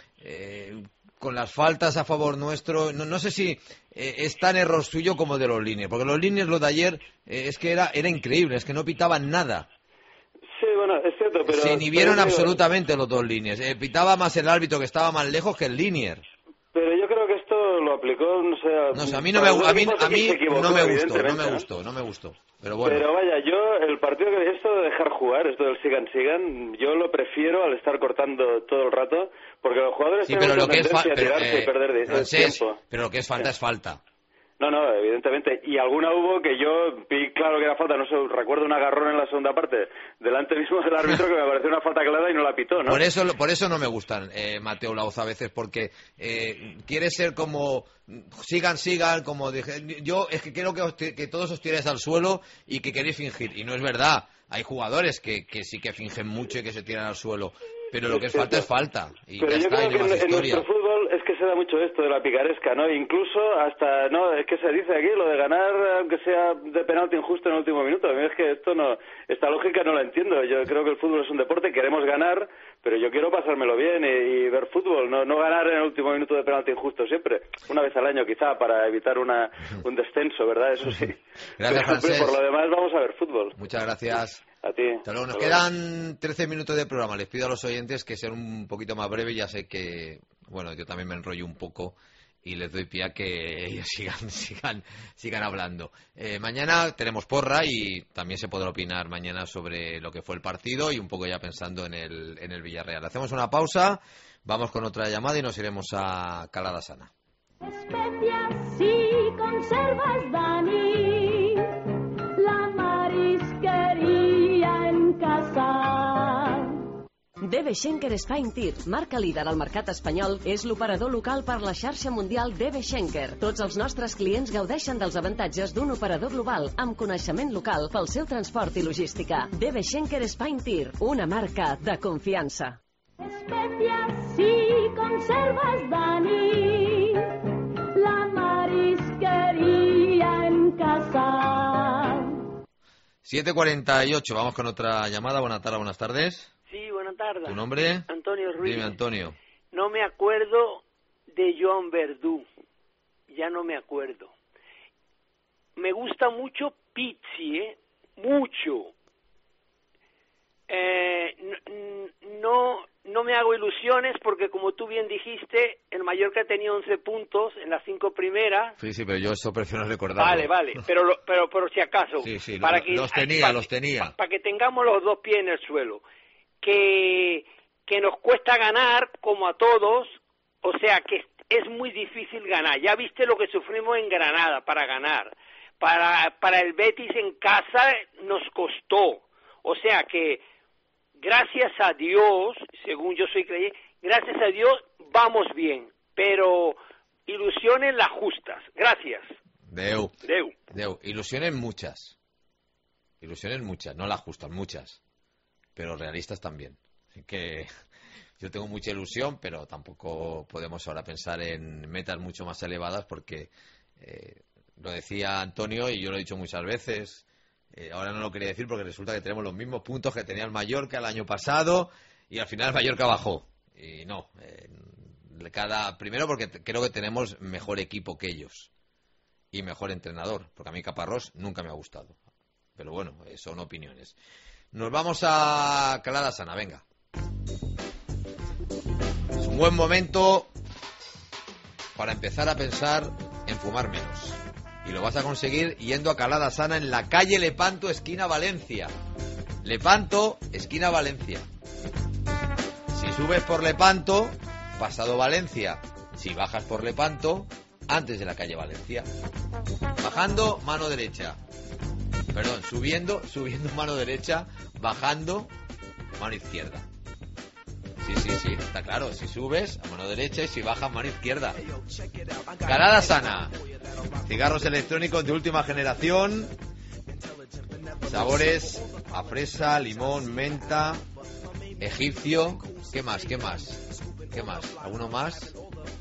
eh, con las faltas a favor nuestro, no, no sé si eh, es tan error suyo como de los líneas, porque los líneas, lo de ayer, eh, es que era, era increíble, es que no pitaban nada. Sí, bueno, es cierto, pero... Se inhibieron pero digo, absolutamente los dos líneas. Eh, pitaba más el árbitro que estaba más lejos que el linier. Pero yo creo que esto lo aplicó, no sé... No sé, a mí no me, a mí, a mí no me gustó, no me gustó, no me gustó. Pero bueno. Pero vaya, yo, el partido que esto de dejar jugar, esto del sigan sigan, yo lo prefiero al estar cortando todo el rato, porque los jugadores sí, tienen pero lo que es tendencia fa- a tirarse pero, eh, y perder de, Francés, tiempo. Pero lo que es falta sí. es falta. No, no, evidentemente. Y alguna hubo que yo vi claro que era falta. No sé, recuerdo un agarrón en la segunda parte delante mismo del árbitro que me pareció una falta clara y no la pitó, ¿no? Por eso, por eso no me gustan, eh, Mateo Laoz, a veces, porque eh, quiere ser como... Sigan, sigan, como dije... Yo es que creo que, os, que todos os tiráis al suelo y que queréis fingir. Y no es verdad. Hay jugadores que, que sí que fingen mucho y que se tiran al suelo. Pero lo que es falta es falta. Y Pero ya yo está, creo y no que más en, en historia. nuestro fútbol es que se da mucho esto de la picaresca, ¿no? Incluso hasta, no, es que se dice aquí lo de ganar, aunque sea de penalti injusto en el último minuto. A mí es que esto no, esta lógica no la entiendo. Yo creo que el fútbol es un deporte, queremos ganar, pero yo quiero pasármelo bien y, y ver fútbol, no, no ganar en el último minuto de penalti injusto siempre. Una vez al año quizá para evitar una, un descenso, ¿verdad? Eso sí. Gracias, pero, Francés. por lo demás vamos a ver fútbol. Muchas gracias. A ti. Hasta luego. Nos Hasta quedan trece minutos de programa. Les pido a los oyentes que sean un poquito más breves. Ya sé que, bueno, yo también me enrollo un poco y les doy pie a que ellos sigan sigan sigan hablando. Eh, mañana tenemos porra y también se podrá opinar mañana sobre lo que fue el partido y un poco ya pensando en el, en el Villarreal. Hacemos una pausa, vamos con otra llamada y nos iremos a Calada Sana. Especias y conservas, Dani, la marisqueria en casa. D B Schenker Spine Tir, marca líder al mercat espanyol, és l'operador local per la xarxa mundial D B Schenker. Tots els nostres clients gaudeixen dels avantatges d'un operador global amb coneixement local pel seu transport i logística. D B Schenker Spine Tir, una marca de confiança. Especias y conservas, Dani, la marisqueria en casa. siete cuarenta y ocho, vamos con otra llamada. Buenas tardes, buenas tardes. Sí, buenas tardes. ¿Tu nombre? Antonio Ruiz. Dime, Antonio. No me acuerdo de Joan Verdú. Ya no me acuerdo. Me gusta mucho Pizzi, ¿eh? Mucho. Eh, no, no me hago ilusiones porque, como tú bien dijiste, el Mallorca tenía once puntos en las cinco primeras. Sí, sí, pero yo eso prefiero recordarlo. Vale, vale, pero, lo, pero por si acaso. Sí, sí, para los, que, los tenía, para, los tenía. Para, para que tengamos los dos pies en el suelo. Que, que nos cuesta ganar, como a todos, o sea, que es muy difícil ganar. Ya viste lo que sufrimos en Granada para ganar. Para, para el Betis en casa nos costó. O sea que, gracias a Dios, según yo soy creyente, gracias a Dios vamos bien, pero ilusiones las justas. Gracias. Deu. Deu. Deu. Ilusiones muchas. Ilusiones muchas, no las justas, muchas. Pero realistas también. Así que yo tengo mucha ilusión, pero tampoco podemos ahora pensar en metas mucho más elevadas porque, eh, lo decía Antonio y yo lo he dicho muchas veces, eh, ahora no lo quería decir porque resulta que tenemos los mismos puntos que tenía el Mallorca el año pasado y al final el Mallorca bajó. Y no, eh, cada primero porque t- creo que tenemos mejor equipo que ellos y mejor entrenador, porque a mí Caparrós nunca me ha gustado. Pero bueno, eh, son opiniones. Nos vamos a Calada Sana, venga. Es un buen momento para empezar a pensar en fumar menos. Y lo vas a conseguir yendo a Calada Sana en la calle Lepanto, esquina Valencia. Lepanto, esquina Valencia. Si subes por Lepanto, pasado Valencia. Si bajas por Lepanto, antes de la calle Valencia. Bajando, mano derecha. Perdón, subiendo, subiendo mano derecha, bajando, mano izquierda. Sí, sí, sí, está claro. Si subes, a mano derecha y si bajas, mano izquierda. Calada Sana. Cigarros electrónicos de última generación. Sabores a fresa, limón, menta, egipcio. ¿Qué más? ¿Qué más? ¿Qué más? ¿Alguno más?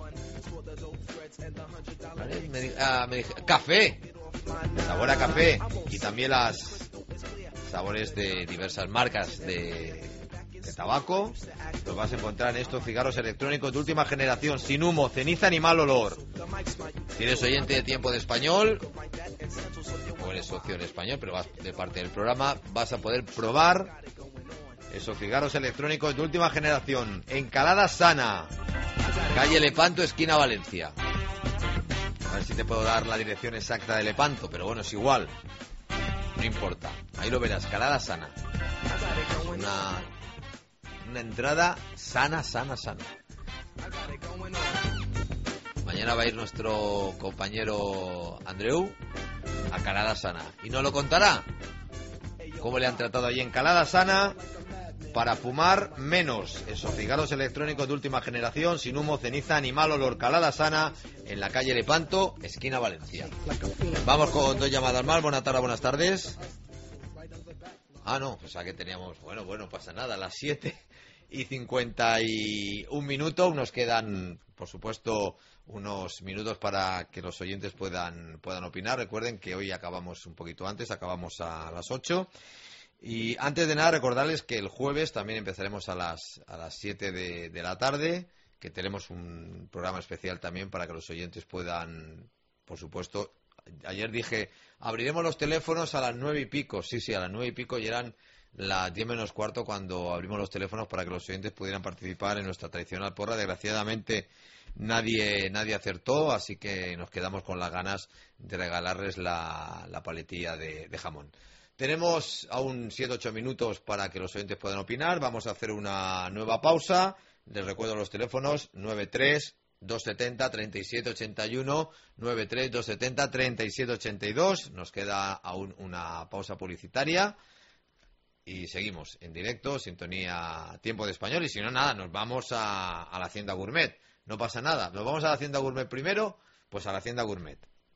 ¿Vale? Me di- ah, me dije, café. Sabor a café. Y también las sabores de diversas marcas de, de tabaco. Los vas a encontrar en estos cigarros electrónicos de última generación, sin humo, ceniza ni mal olor. Si eres oyente de Tiempo de Español o eres socio en Español, pero vas de parte del programa, vas a poder probar esos cigarros electrónicos de última generación en Calada Sana. Calle Lepanto, esquina Valencia. A ver si te puedo dar la dirección exacta de Lepanto, pero bueno, es igual. No importa. Ahí lo verás, Calada Sana. Una, una entrada sana, sana, sana. Mañana va a ir nuestro compañero Andreu a Calada Sana. Y nos lo contará. Cómo le han tratado allí en Calada Sana para fumar menos. Esos cigarros electrónicos de última generación, sin humo, ceniza, animal, olor. Calada Sana, en la calle Lepanto, esquina Valencia. Vamos con dos llamadas más. Buenas tardes, buenas tardes. Ah, no, o sea que teníamos... Bueno, bueno, pasa nada, a las siete y cincuenta y un minutos. Nos quedan, por supuesto, unos minutos para que los oyentes puedan, puedan opinar. Recuerden que hoy acabamos un poquito antes, acabamos a las ocho. Y antes de nada, recordarles que el jueves también empezaremos a las, a las siete de, de la tarde, que tenemos un programa especial también para que los oyentes puedan, por supuesto... Ayer dije, abriremos los teléfonos a las nueve y pico. Sí, sí, a las nueve y pico y eran las diez menos cuarto cuando abrimos los teléfonos para que los oyentes pudieran participar en nuestra tradicional porra. Desgraciadamente nadie nadie acertó, así que nos quedamos con las ganas de regalarles la, la paletilla de, de jamón. Tenemos aún siete ocho minutos para que los oyentes puedan opinar. Vamos a hacer una nueva pausa. Les recuerdo los teléfonos nueve tres dos setenta treinta y siete ochenta y uno, nueve tres dos setenta treinta y siete ochenta y dos. Nos queda aún una pausa publicitaria y seguimos en directo, sintonía Tiempo de Español. Y si no, nada, nos vamos a, a la Hacienda Gourmet. No pasa nada, nos vamos a la Hacienda Gourmet primero, pues a la Hacienda Gourmet.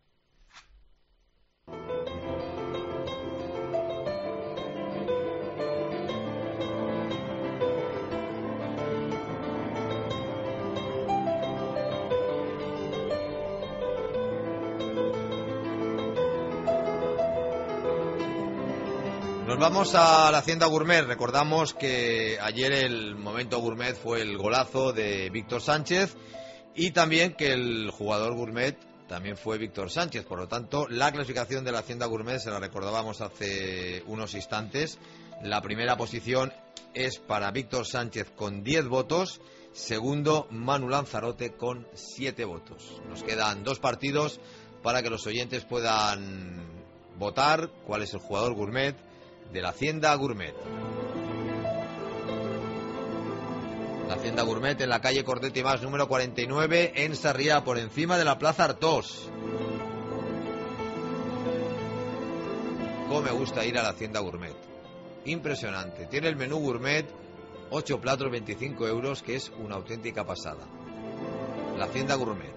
Nos vamos a la Hacienda Gourmet. Recordamos que ayer el momento gourmet fue el golazo de Víctor Sánchez y también que el jugador gourmet también fue Víctor Sánchez. Por lo tanto, la clasificación de la Hacienda Gourmet se la recordábamos hace unos instantes. La primera posición es para Víctor Sánchez con diez votos. Segundo, Manu Lanzarote con siete votos. Nos quedan dos partidos para que los oyentes puedan votar cuál es el jugador gourmet de la Hacienda Gourmet. La Hacienda Gourmet en la calle Cordet y Mas número cuarenta y nueve en Sarriá, por encima de la Plaza Artós. Cómo me gusta ir a la Hacienda Gourmet. Impresionante. Tiene el menú gourmet, ocho platos, veinticinco euros, que es una auténtica pasada. La Hacienda Gourmet.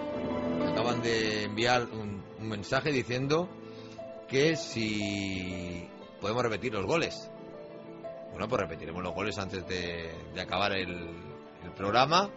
Me acaban de enviar un, un mensaje diciendo que si podemos repetir los goles. Bueno, pues repetiremos los goles antes de, de acabar el, el programa,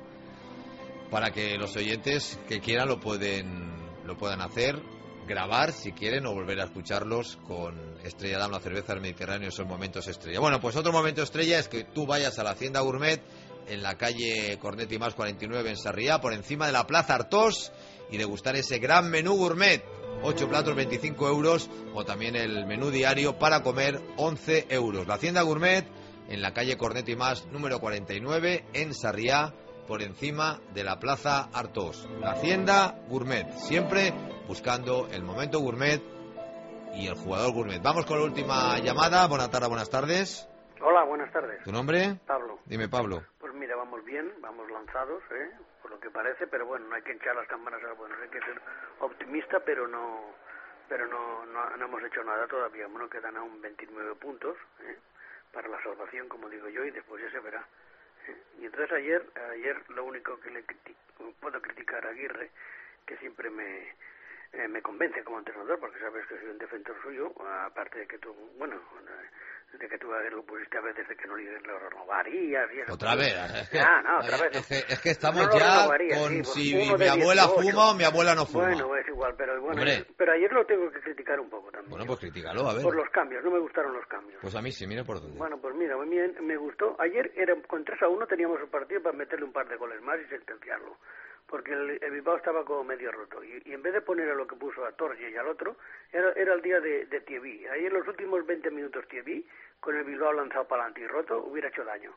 para que los oyentes que quieran lo pueden lo puedan hacer, grabar si quieren o volver a escucharlos con Estrella Damm, la cerveza del Mediterráneo. Son momentos estrella. Bueno, pues otro momento estrella es que tú vayas a la Hacienda Gourmet en la calle Cornet y Mas cuarenta y nueve en Sarriá, por encima de la Plaza Artós, y degustar ese gran menú gourmet. ocho platos, veinticinco euros, o también el menú diario para comer, once euros. La Hacienda Gourmet en la calle Cornet y Mas número cuarenta y nueve en Sarriá, por encima de la Plaza Artós. La Hacienda Gourmet, siempre buscando el momento gourmet y el jugador gourmet. Vamos con la última llamada. Buenas tardes, buenas tardes. Hola, buenas tardes. ¿Tu nombre? Pablo. Dime, Pablo. Pues mira, vamos bien, vamos lanzados, ¿eh? Por lo que parece, pero bueno, no hay que echar las campanas al vuelo, hay que ser optimista, pero no pero no, no, no hemos hecho nada todavía. Bueno, quedan aún veintinueve puntos, ¿eh? Para la salvación, como digo yo, y después ya se verá. ¿eh? Y entonces ayer, ayer lo único que le critico, puedo criticar a Aguirre, que siempre me eh, me convence como entrenador, porque sabes que soy un defensor suyo, aparte de que tú, bueno, de que tú lo pusiste a veces de que no lo renovarías y eso. Otra vez. Es que, ah, no, otra vez. Es que, es que estamos no ya sí, con si mi abuela fuma o mi abuela no fuma. Bueno, es igual, pero bueno, Hombre. pero ayer lo tengo que criticar un poco también. Bueno, pues critícalo, a ver. Por los cambios, no me gustaron los cambios. Pues a mí sí, mira por dónde. Bueno, pues mira, me, me gustó. Ayer era con tres a uno teníamos un partido para meterle un par de goles más y sentenciarlo. Porque el, el Bilbao estaba como medio roto. Y, y en vez de poner a lo que puso a Torje y al otro, era, era el día de, de Thierry. Ahí en los últimos veinte minutos Thierry, con el Bilbao lanzado para adelante y roto, hubiera hecho daño.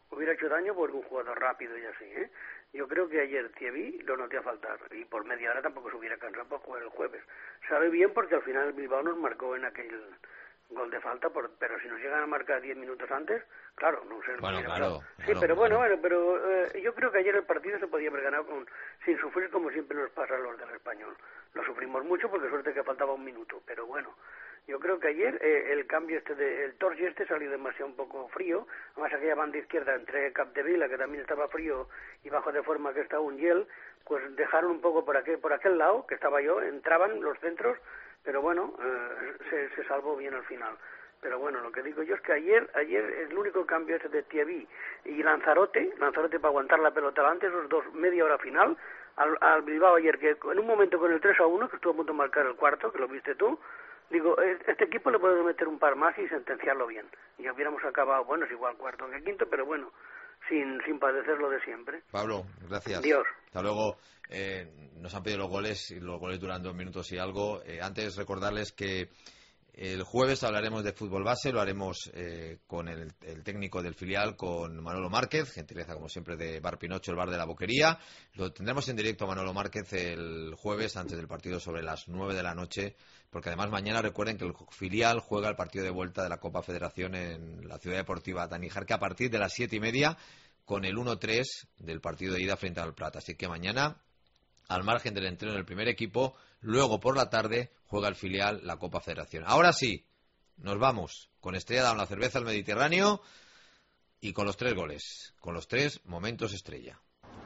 hubiera hecho daño porque un jugador rápido y así, ¿eh? Yo creo que ayer Thierry lo noté a faltar y por media hora tampoco se hubiera cansado para jugar el jueves. Sabe bien porque al final el Bilbao nos marcó en aquel gol de falta, por, pero si nos llegan a marcar diez minutos antes, claro, no sé. Bueno, claro, Sí, claro, pero bueno, claro. bueno, pero eh, yo creo que ayer el partido se podía haber ganado con, sin sufrir como siempre nos pasa a los del Español. Lo sufrimos mucho porque suerte que faltaba un minuto, pero bueno. Yo creo que ayer eh, el cambio este de el Torgi este salió demasiado un poco frío, además aquella banda izquierda entre Capdevila que también estaba frío y bajo de forma que estaba un Yel, pues dejaron un poco por aquel por aquel lado que estaba yo, entraban los centros, pero bueno, eh, se, se salvó bien al final. Pero bueno, lo que digo yo es que ayer ayer el único cambio ese de Thierry y Lanzarote, Lanzarote para aguantar la pelota delante, esos dos media hora final, al, al Bilbao ayer que en un momento con el tres a uno, que estuvo a punto de marcar el cuarto, que lo viste tú, digo, este equipo le podemos meter un par más y sentenciarlo bien. Y hubiéramos acabado, bueno, es igual cuarto que quinto, pero bueno, sin, sin padecer lo de siempre. Pablo, gracias. Dios. Hasta luego. Eh, nos han pedido los goles y los goles duran dos minutos y algo. Eh, antes recordarles que el jueves hablaremos de fútbol base, lo haremos eh, con el, el técnico del filial, con Manolo Márquez, gentileza como siempre de Bar Pinocho, el bar de la Boquería. Lo tendremos en directo a Manolo Márquez el jueves antes del partido sobre las nueve de la noche, porque además mañana recuerden que el filial juega el partido de vuelta de la Copa Federación en la Ciudad Deportiva Tanijarca a partir de las siete y media con el uno tres del partido de ida frente al Prat. Así que mañana, al margen del entreno del primer equipo, luego por la tarde juega el filial la Copa Federación. Ahora sí, nos vamos con Estrella Damm, la cerveza al Mediterráneo y con los tres goles, con los tres momentos estrella.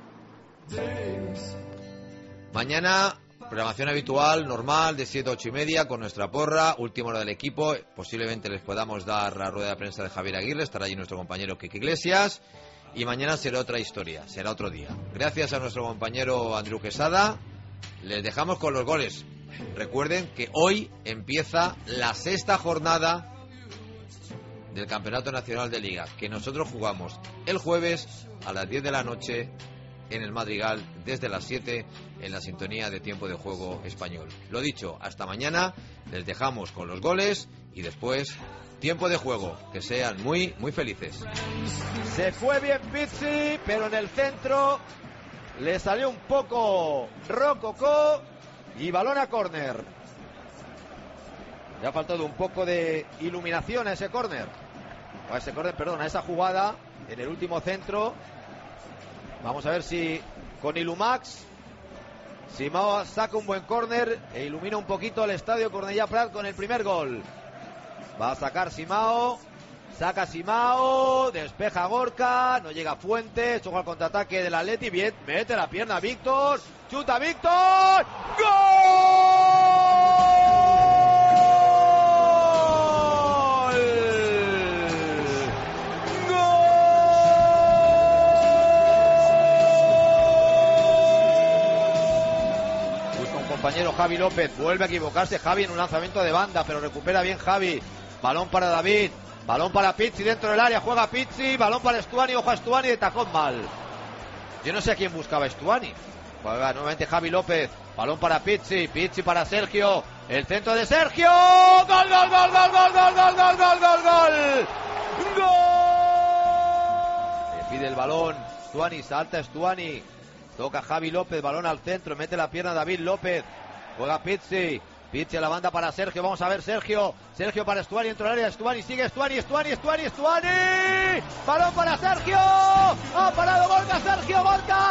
Mañana, programación habitual, normal, de siete a ocho y media, con nuestra porra, última hora del equipo. Posiblemente les podamos dar la rueda de prensa de Javier Aguirre, estará allí nuestro compañero Kike Iglesias. Y mañana será otra historia, será otro día. Gracias a nuestro compañero Andrew Quesada. Les dejamos con los goles. Recuerden que hoy empieza la sexta jornada del Campeonato Nacional de Liga, que nosotros jugamos el jueves a las diez de la noche en el Madrigal, desde las siete en la sintonía de Tiempo de Juego Español. Lo dicho, hasta mañana. Les dejamos con los goles y después tiempo de juego. Que sean muy, muy felices. Se fue bien Pizzi, pero en el centro le salió un poco rococó y balón a córner. Le ha faltado un poco de iluminación a ese córner. O a ese córner, perdón, a esa jugada en el último centro. Vamos a ver si con Ilumax Simao saca un buen córner e ilumina un poquito el estadio Cornellà Prat con el primer gol. Va a sacar Simao, saca Simao, despeja Gorka, no llega Fuentes, juega al contraataque del Atleti, bien, mete la pierna Víctor, chuta Víctor, ¡gol! Compañero Javi López, vuelve a equivocarse Javi en un lanzamiento de banda, pero recupera bien Javi. Balón para David, balón para Pizzi dentro del área, juega Pizzi, balón para Stuani, ojo a Stuani, de tajón mal. Yo no sé a quién buscaba Stuani. Juega nuevamente Javi López, balón para Pizzi, Pizzi para Sergio, el centro de Sergio, gol, gol, gol, gol, gol, gol, gol, gol, gol, gol, gol, gol. Le pide el balón, Stuani, salta Stuani. Toca Javi López, balón al centro, mete la pierna David López, juega Pizzi, Pizzi a la banda para Sergio, vamos a ver Sergio, Sergio para Stuani, dentro del área, Stuani, sigue Stuani, Stuani, Stuani, Stuani, balón para Sergio, ha parado Gorka, Sergio Gorka,